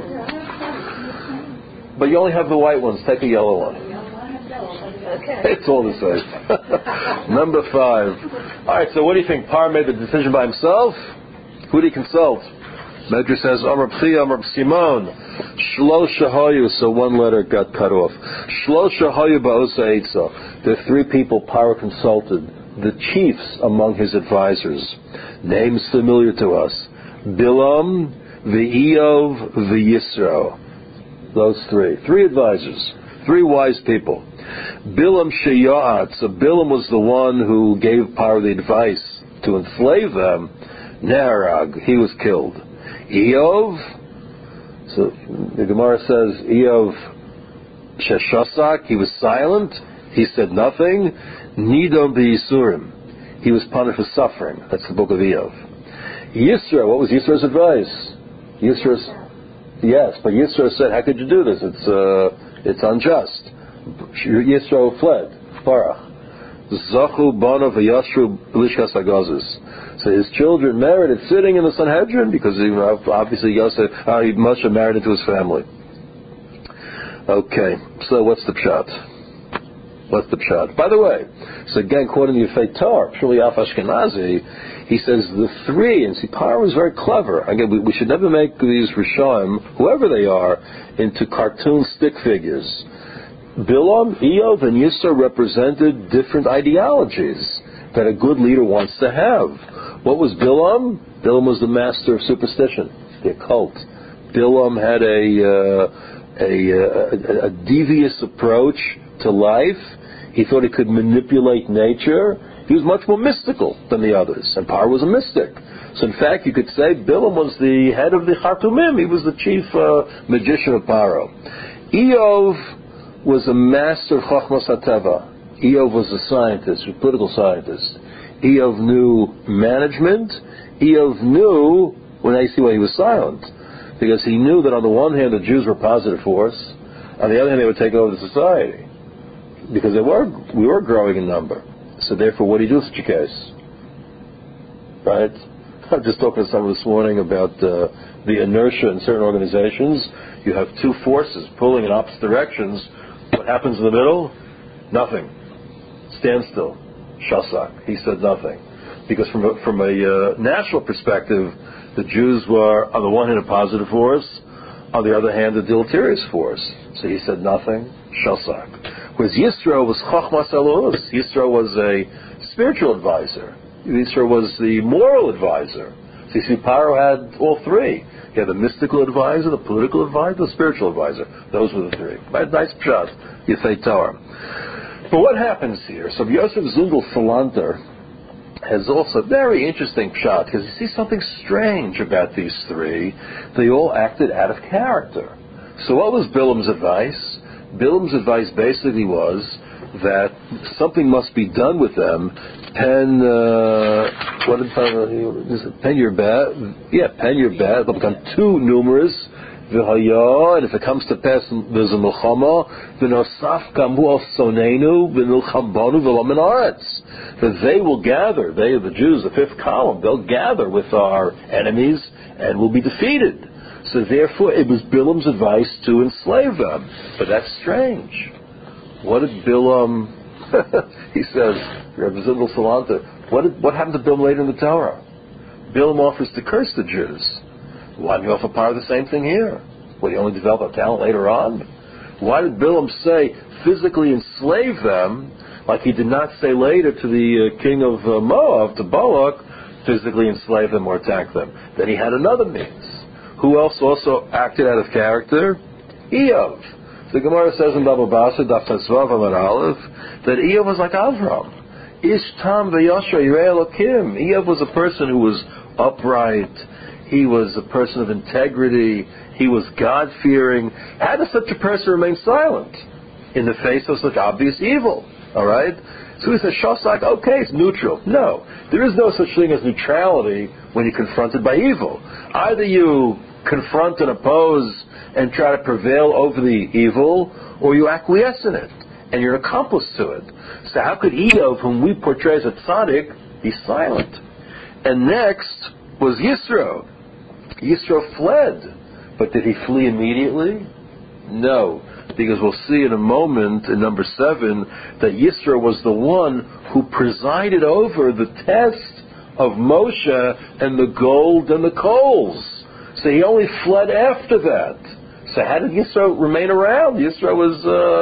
But you only have the white ones. Take a yellow one. Okay. It's all the same. Number 5. All right, so what do you think? Par made the decision by himself? Who did he consult? Medrash says, Amar P'chi, Amar Simon, Shlo Shahayu, so one letter got cut off. Shlo Shahayu Ba'osa Eitzah. There are 3 people Paro consulted, the chiefs among his advisors. Names familiar to us. Bilam, Ve'iyov, Ve'yisro. Those 3. 3 advisors. 3 wise people. Bilam Sheya'at. So Bilam was the one who gave Paro the advice to enslave them. Neharag. He was killed. Eov. So the Gemara says Eov Sheshasak. He was silent. He said nothing. Nidon B'Yisurim. He was punished for suffering. That's the book of Eov. Yisro. What was Yisro's advice? Yes, but Yisro said, "How could you do this? It's unjust." Yisro fled. Barach. Zachu Bano v'Yashru Lishkas Hagazis. So his children merited sitting in the Sanhedrin because obviously Yosef, he must have married into his family. Okay, so what's the pshat? By the way, so again, quoting the Yefei Torah, Shuli Af Ashkenazi, he says the 3, and see, Paro was very clever. Again, we should never make these Rishonim, whoever they are, into cartoon stick figures. Bilam, Eov, and Yisro represented different ideologies that a good leader wants to have. What was Bilam? Bilam was the master of superstition, the occult. Bilam had a devious approach to life. He thought he could manipulate nature. He was much more mystical than the others, and Paro was a mystic. So in fact, you could say Bilam was the head of the Chartumim. He was the chief magician of Paro. Eov was a master of Chochmas HaTeva. Eov was a scientist, a political scientist. Eov knew management. Eov knew, when I see why he was silent, because he knew that on the one hand the Jews were a positive force, on the other hand they would take over the society, because we were growing in number. So therefore, what do you do in such a case? Right? I was just talking to someone this morning about the inertia in certain organizations. You have 2 forces pulling in opposite directions. What happens in the middle? Nothing. Standstill. Shasak. He said nothing. Because from a national perspective, the Jews were, on the one hand, a positive force, on the other hand, a deleterious force. So he said nothing. Shasak. Whereas Yisro was Chochmas Elohus. Yisro was a spiritual advisor. Yisro was the moral advisor. So you see, Paro had all 3. He had the mystical advisor, the political advisor, the spiritual advisor. Those were the 3. Nice pshat. Yefei Torah. But what happens here? So Yosef Zundel Salanter has also a very interesting pshat, because you see something strange about these 3. They all acted out of character. So what was Bilam's advice? Bilam's advice basically was that something must be done with them. Pen your bet. Yeah, pen your bet. They'll become too numerous. And if it comes to pass, there's a milchama. that they will gather, they, the Jews, the fifth column, they'll gather with our enemies and will be defeated. So therefore, it was Bilam's advice to enslave them. But that's strange. What did Bilam, he says, Rabbi Zindel Salanta, what happened to Bilam later in the Torah? Bilam offers to curse the Jews. Why didn't he offer power the same thing here? Would he only develop a talent later on? Why did Bilam say physically enslave them, like he did not say later to the king of Moab, to Balak, physically enslave them or attack them? Then he had another means. Who else also acted out of character? Eov. The Gemara says in Baba Basra, Daf Tesvav Amar Aleph, that Eov was like Avram. Ish Tam V'Yosher Yirei Elokim. Eov was a person who was upright. He was a person of integrity. He was God-fearing. How does such a person remain silent in the face of such obvious evil? All right? So he says, Shosak, okay, it's neutral. No. There is no such thing as neutrality when you're confronted by evil. Either you confront and oppose and try to prevail over the evil, or you acquiesce in it, and you're an accomplice to it. So how could Eov, whom we portray as a tzaddik, be silent? And next was Yisro. Yisro fled. But did he flee immediately? No. Because we'll see in a moment, in number 7, that Yisro was the one who presided over the test of Moshe and the gold and the coals. So he only fled after that. So how did Yisro remain around? Yisro was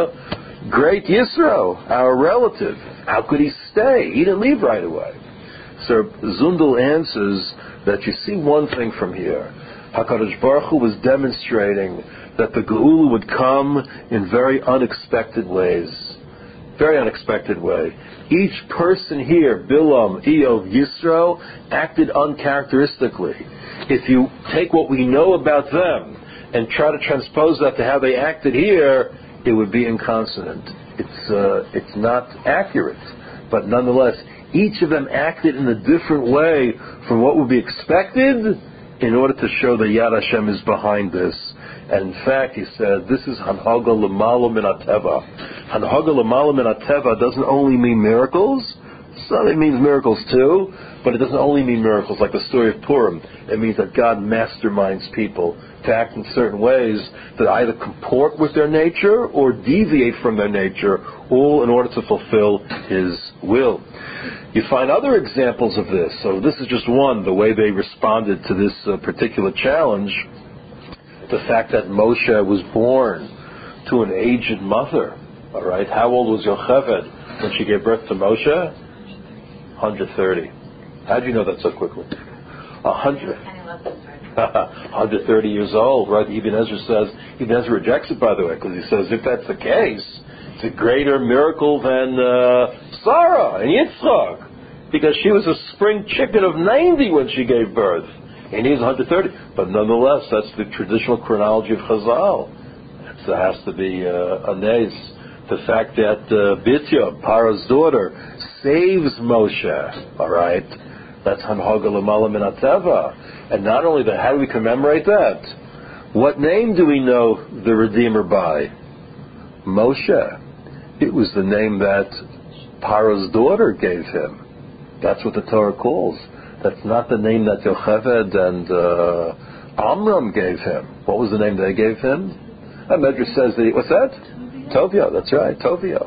great Yisro, our relative. How could he stay? He didn't leave right away. So Zundel answers that you see one thing from here. HaKadosh Baruch Hu was demonstrating that the Geula would come in very unexpected ways. Very unexpected way. Each person here, Bilam, Eov, Yisro, acted uncharacteristically. If you take what we know about them and try to transpose that to how they acted here, it would be inconsonant. It's not accurate. But nonetheless, each of them acted in a different way from what would be expected in order to show that Yad Hashem is behind this. And in fact, he said, this is Hanhaga L'mala Min HaTeva. Hanhaga L'mala Min HaTeva doesn't only mean miracles. It means miracles too, but it doesn't only mean miracles like the story of Purim. It means that God masterminds people to act in certain ways that either comport with their nature or deviate from their nature, all in order to fulfill His will. You find other examples of this. So this is just one, the way they responded to this particular challenge. The fact that Moshe was born to an aged mother. All right, how old was Yocheved when she gave birth to Moshe? 130. How do you know that so quickly? 130 years old, right? Ibn Ezra says, Ibn Ezra rejects it, by the way, because he says if that's the case, it's a greater miracle than Sarah and Yitzchak, because she was a spring chicken of 90 when she gave birth, and he's 130. But nonetheless, that's the traditional chronology of Chazal. It has to be a nace. The fact that Bitya, Paro's daughter, saves Moshe, all right? That's Hanhaga L'mala Min HaTeva. And not only that, how do we commemorate that? What name do we know the Redeemer by? Moshe. It was the name that Paro's daughter gave him. That's what the Torah calls. That's not the name that Yocheved and Amram gave him. What was the name they gave him? Medrash says that what's that? Tovia. That's right, Tovia.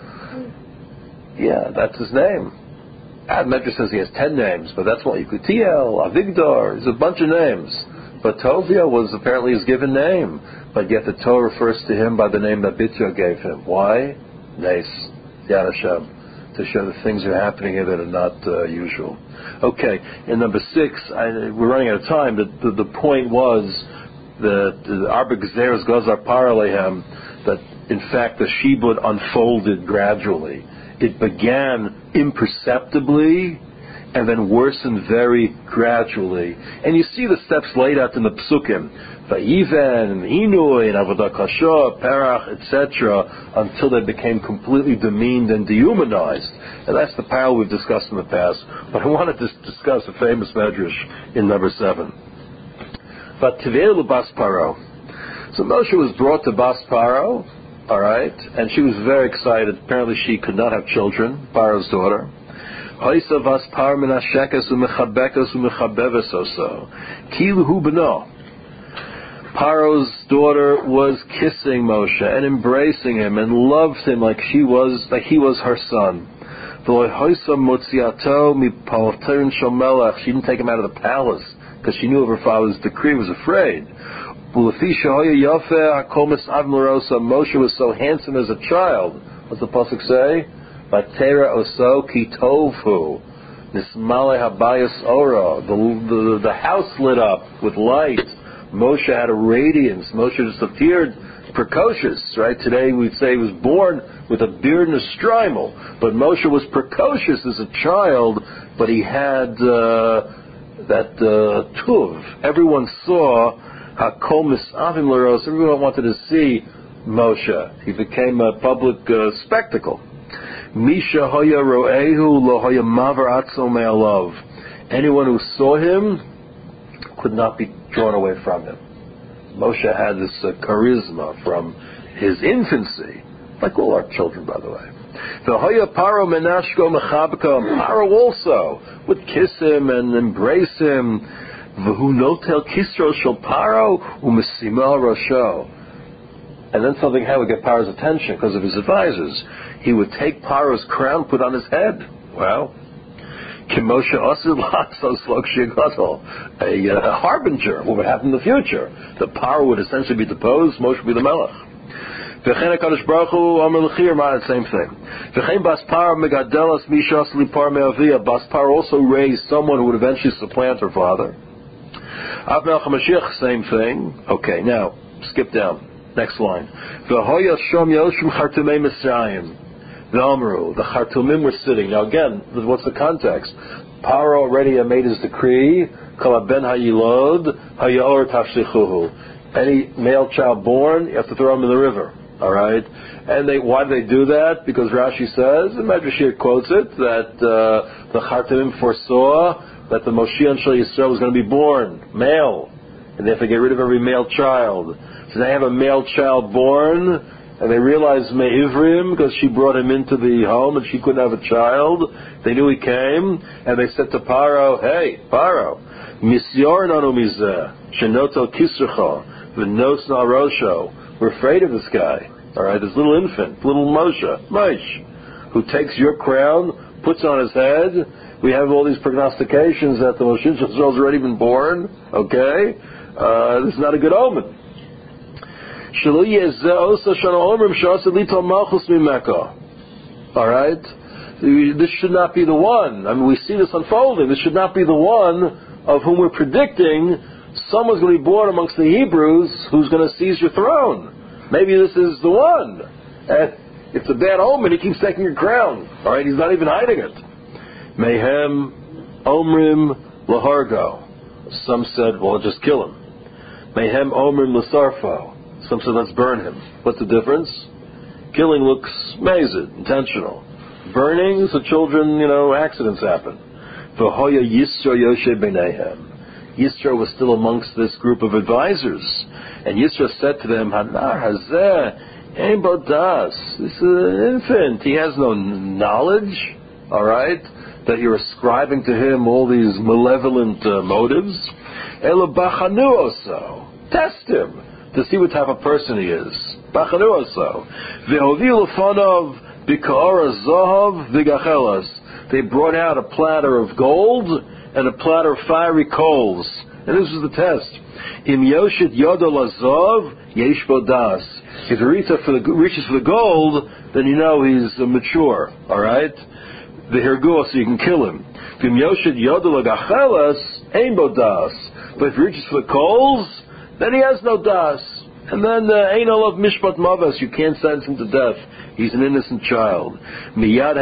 Yeah, that's his name. Medrash says he has 10 names, but that's what Yekutiel, Avigdor, there's a bunch of names. But Tovia was apparently his given name, but yet the Torah refers to him by the name that Bitya gave him. Why? Nes, Yad Hashem, to show that things are happening here that are not usual. Okay, in number 6, we're running out of time. The point was that the Arba Gezeres Gazar Paralehem, that in fact the Shibud unfolded gradually. It began imperceptibly and then worsened very gradually. And you see the steps laid out in the Psukim. Vayiven, Inui, and Avodah Kasha, Perach, etc., until they became completely demeaned and dehumanized. And that's the parallel we've discussed in the past. But I wanted to discuss a famous medrash in number 7. But Tivelu Bas Paro. So Moshe was brought to Bas Paro, all right, and she was very excited. Apparently she could not have children, Paro's daughter. Hoisa vaspar min hashekas umechabekas umechabeves oso. Kiluhu beno. Paro's daughter was kissing Moshe and embracing him and loved him like he was her son. She didn't take him out of the palace because she knew of her father's decree, was afraid. Moshe was so handsome as a child. What's the pasuk say? Vatera oso ki tovu nismale habayas ora. The house lit up with light. Moshe had a radiance. Moshe just appeared precocious, right? Today we'd say he was born with a beard and a strimel, but Moshe was precocious as a child, but he had that tuv. Everyone saw hakol misavim l'ros. Everyone wanted to see Moshe. He became a public spectacle. Misha hoya ro'ehu lo hoya mavar atzo me'alav. Anyone who saw him could not be drawn away from him. Moshe had this charisma from his infancy, like all our children, by the way. Paro also would kiss him and embrace him. And then something had to get Paro's attention because of his advisors. He would take Paro's crown, put on his head. Well, a harbinger, what would happen in the future. The Paro would essentially be deposed, Moshe would be the Melech. Same thing. Baspar also raised someone who would eventually supplant her father. Same thing. Okay, now, skip down. Next line. The Chartumim were sitting. Now again, what's the context? Paro already made his decree. Any male child born, you have to throw him in the river. All right? And why do they do that? Because Rashi says, and Medrash quotes it, that the Chartumim foresaw that the Moshiach Shel Yisrael was going to be born, male. And they have to get rid of every male child. So they have a male child born, and they realized Me'ivrim, because she brought him into the home and she couldn't have a child. They knew he came, and they said to Paro, hey, Paro, Misyor nanu mizeh, shenoto kisrecha, v'nos na'rosho. We're afraid of this guy. All right, this little infant, little Moshe, who takes your crown, puts it on his head. We have all these prognostications that the Moshiach has already been born. Okay? This is not a good omen. All right? This should not be the one. I mean, we see this unfolding. This should not be the one of whom we're predicting someone's going to be born amongst the Hebrews who's going to seize your throne. Maybe this is the one. And it's a bad omen. He keeps taking your crown. All right? He's not even hiding it. Mehem omrim lahargo. Some said, well, just kill him. Mehem omrim lasarfo. Some said, let's burn him. What's the difference? Killing looks mazed, intentional. Burning, so children, accidents happen. V'hoya Yisro Yoshe b'neihem. Yisro was still amongst this group of advisors. And Yisro said to them, Hanar hazeh ein bo das. This is an infant. He has no knowledge. All right? That you're ascribing to him all these malevolent motives. Ela bachanu oso. Test him to see what type of person he is. Bachanu oso. Ve'hoviu lefanov b'ka'ara zahav v'gachelas. They brought out a platter of gold and a platter of fiery coals. And this was the test. Im yoshit yodo lazav yesh bo das. If he reaches for the gold, then you know he's mature. All right? The hirguah, so you can kill him. But if he reaches for the coals, then he has no das. And then ain't all of mishpat mavas, you can't sentence him to death. He's an innocent child. They brought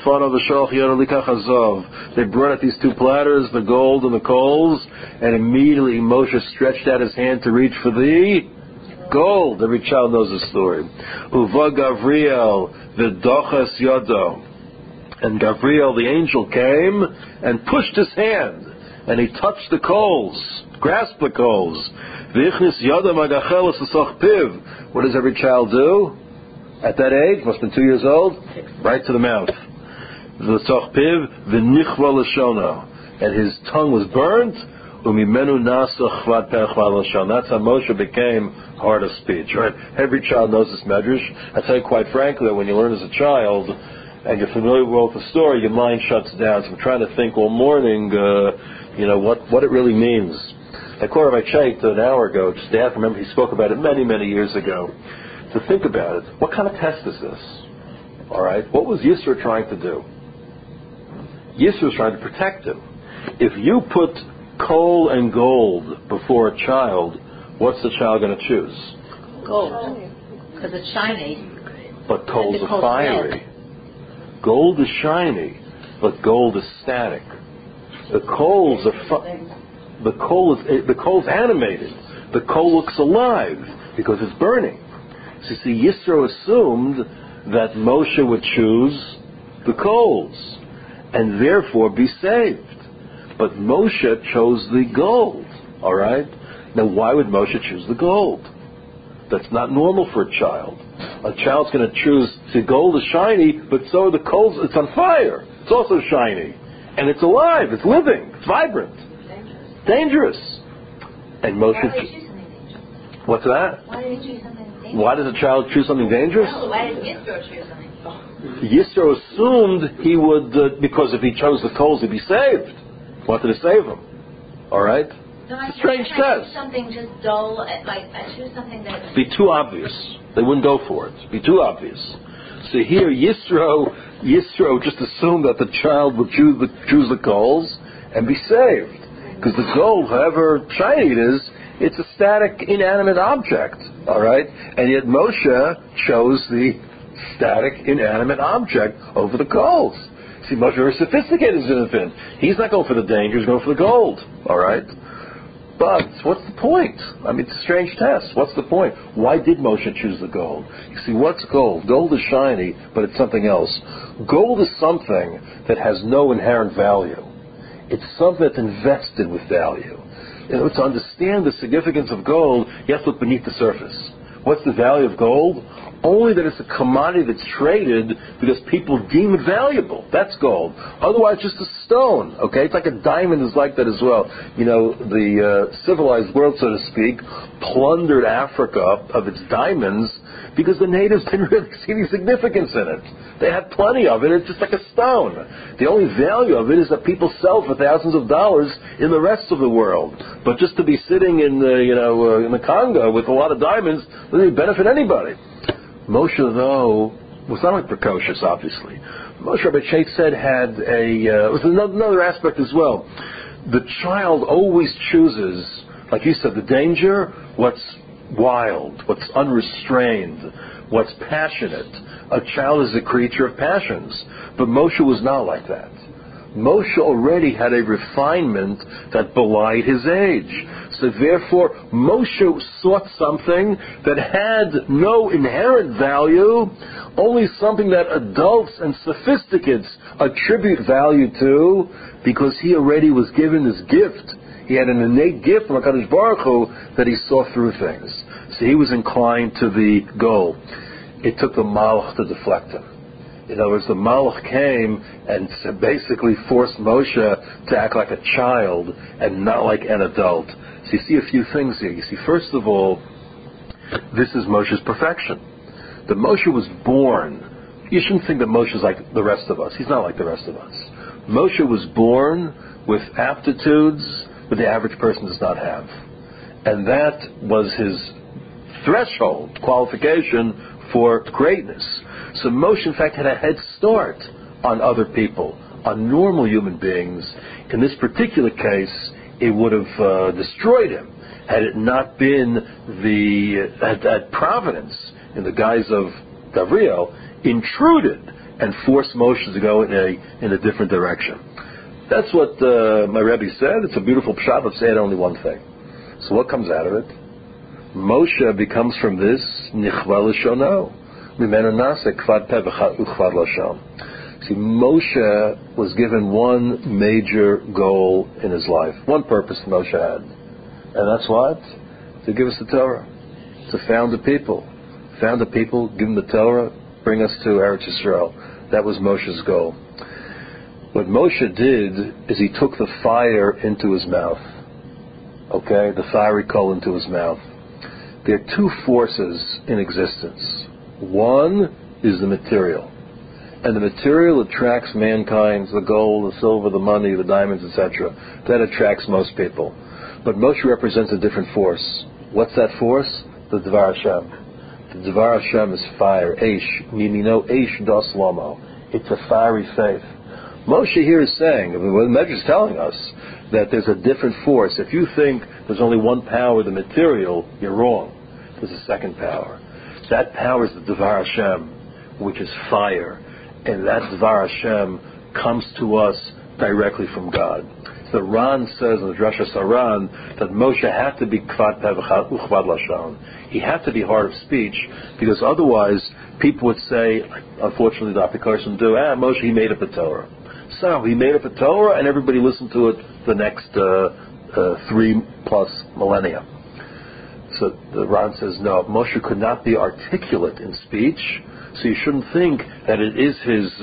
out these two platters, the gold and the coals, and immediately Moshe stretched out his hand to reach for the gold. Every child knows the story. Uva Gavriel, v'dochas yado. And Gabriel, the angel, came and pushed his hand, and he touched the coals, grasped the coals. What does every child do? At that age, must have been 2 years old, right to the mouth. v'toch piv v'nichva l'shono, and his tongue was burnt. Umimenu nasa chvad peh chvad l'shon. That's how Moshe became hard of speech. Right? Every child knows this medrash. I tell you quite frankly that when you learn as a child and you're familiar with the story, your mind shuts down. So I'm trying to think all morning, what it really means. I called Rabbi Chait an hour ago, just to ask, remember he spoke about it many, many years ago, to think about it. What kind of test is this? All right? What was Yisro trying to do? Yisro was trying to protect him. If you put coal and gold before a child, what's the child going to choose? Gold. Because it's shiny. But coals are fiery. Gold is shiny, but gold is static. The coals are the coal's animated. The coal looks alive because it's burning. So you see, Yisro assumed that Moshe would choose the coals and therefore be saved. But Moshe chose the gold. All right? Now, why would Moshe choose the gold? That's not normal for a child. A child's going to choose, see, gold is shiny, but so are the coals. It's on fire. It's also shiny. And it's alive. It's living. It's vibrant. Dangerous. And Moshe... Why would he choose something dangerous? What's that? Why did he choose something dangerous? Why does a child choose something dangerous? No, why did Yisro choose something? Yisro assumed he would, because if he chose the coals, he'd be saved. Wanted to save him. All right? No, It's a strange test. choose something just dull, like I choose something that... Be too obvious. They wouldn't go for it. Be too obvious. So here, Yisro just assumed that the child would choose the coals and be saved. Because the gold, however shiny it is, it's a static, inanimate object. All right? And yet Moshe chose the static, inanimate object over the coals. See, Moshe is very sophisticated as an infant. He's not going for the danger, he's going for the gold. All right? But what's the point? I mean, it's a strange test. What's the point? Why did Moshe choose the gold? You see, what's gold? Gold is shiny, but it's something else. Gold is something that has no inherent value. It's something that's invested with value. To understand the significance of gold, you have to look beneath the surface. What's the value of gold? Only that it's a commodity that's traded because people deem it valuable. That's gold. Otherwise, just a stone. Okay, it's like a diamond is like that as well. The civilized world, so to speak, plundered Africa of its diamonds because the natives didn't really see any significance in it. They had plenty of it. It's just like a stone. The only value of it is that people sell for thousands of dollars in the rest of the world. But just to be sitting in the Congo with a lot of diamonds doesn't benefit anybody. Moshe, though, was not only precocious, obviously. Moshe, Rabbi Chait said, was another aspect as well. The child always chooses, like you said, the danger, what's wild, what's unrestrained, what's passionate. A child is a creature of passions. But Moshe was not like that. Moshe already had a refinement that belied his age. So therefore, Moshe sought something that had no inherent value, only something that adults and sophisticates attribute value to, because he already was given this gift. He had an innate gift from HaKadosh Baruch Hu that he saw through things. So he was inclined to the goal. It took the Malach to deflect him. In other words, the Malach came and basically forced Moshe to act like a child and not like an adult. So you see a few things here. You see, first of all, this is Moshe's perfection. That Moshe was born. You shouldn't think that Moshe is like the rest of us. He's not like the rest of us. Moshe was born with aptitudes that the average person does not have. And that was his threshold, qualification for greatness. So Moshe, in fact, had a head start on other people, on normal human beings. In this particular case, it would have destroyed him had it not been had Providence, in the guise of Gavriel, intruded and forced Moshe to go in a different direction. That's what my Rebbe said. It's a beautiful pshat. Let's add only one thing. So what comes out of it? Moshe becomes from this nichva l'shono. See, Moshe was given one major goal in his life, one purpose Moshe had, and that's what? To give us the Torah, to found the people, give them the Torah, bring us to Eretz Yisrael. That was Moshe's goal. What Moshe did is he took the fire into his mouth. Okay, the fiery coal into his mouth. There are two forces in existence. One is the material. And the material attracts mankind, the gold, the silver, the money, the diamonds, etc. That attracts most people. But Moshe represents a different force. What's that force? The Dvar Hashem. The Dvar Hashem is fire, Eish. Mimino Eish das Lomo. It's a fiery faith. Moshe here is saying, the Medrash is telling us, that there's a different force. If you think there's only one power, the material, you're wrong. There's a second power. That power is the Dvar Hashem, which is fire. And that Dvar Hashem comes to us directly from God. The Ran says in the Drasha Saran that Moshe had to be kvad peh uchvad lashon. He had to be hard of speech, because otherwise people would say, unfortunately the Apikosim do, Moshe, he made up a Torah. So he made up a Torah and everybody listened to it the next 3+ millennia. So the Ran says, no, Moshe could not be articulate in speech, so you shouldn't think that it is his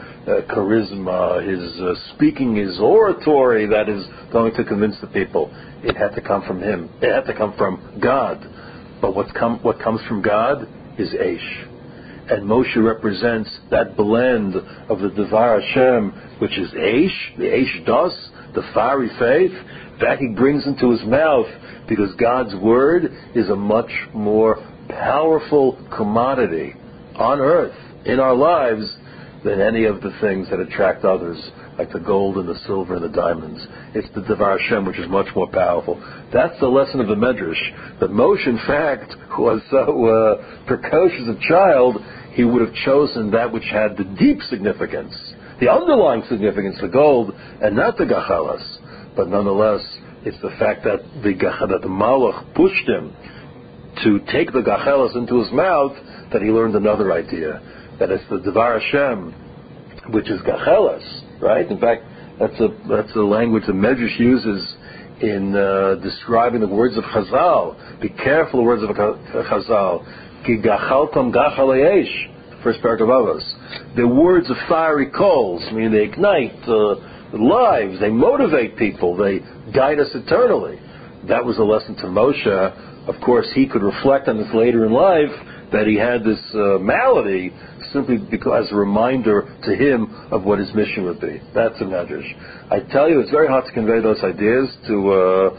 charisma, his speaking, his oratory that is going to convince the people. It had to come from him. It had to come from God. But what comes from God is Eish. And Moshe represents that blend of the Dvar Hashem, which is Eish, the Eish Das, the fiery faith, that he brings into his mouth, because God's word is a much more powerful commodity on earth, in our lives, than any of the things that attract others, like the gold and the silver and the diamonds. It's the Dvar Hashem, which is much more powerful. That's the lesson of the Medrash. That Moshe, in fact, was so precocious a child, he would have chosen that which had the deep significance, the underlying significance, the gold, and not the gachalas. But nonetheless, it's the fact that the Malach pushed him to take the gachelas into his mouth, that he learned another idea, that it's the Dvar Hashem, which is gachelas, right? In fact, that's a language the Medrash uses in describing the words of Chazal. Be careful of the words of Chazal. Ki gachaltam gachal hayesh, first parak of Avos. They're words of fiery coals, meaning they ignite lives, they motivate people, they guide us eternally. That was a lesson to Moshe. Of course, he could reflect on this later in life, that he had this malady, simply because as a reminder to him of what his mission would be. That's a medrash. I tell you, it's very hard to convey those ideas to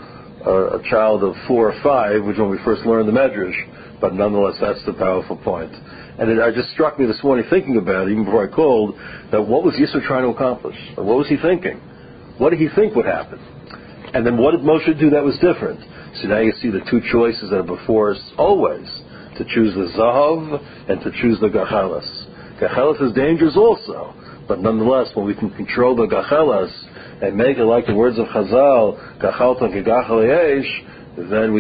a child of 4 or 5, which when we first learned the medrash, but nonetheless, that's the powerful point. And it just struck me this morning thinking about it, even before I called, that what was Yisro trying to accomplish? What was he thinking? What did he think would happen? And then what did Moshe do that was different? So now you see the two choices that are before us always, to choose the Zahav and to choose the Gachelas. Gachelas is dangerous also, but nonetheless, when we can control the Gachelas and make it like the words of Chazal, Gachaltan Kegachal Yesh, then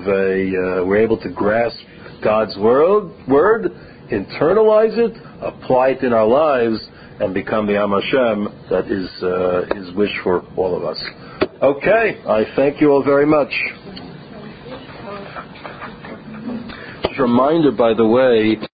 we're able to grasp God's word, internalize it, apply it in our lives, and become the Am Hashem that is his wish for all of us. Okay, I thank you all very much. Just a reminder, by the way,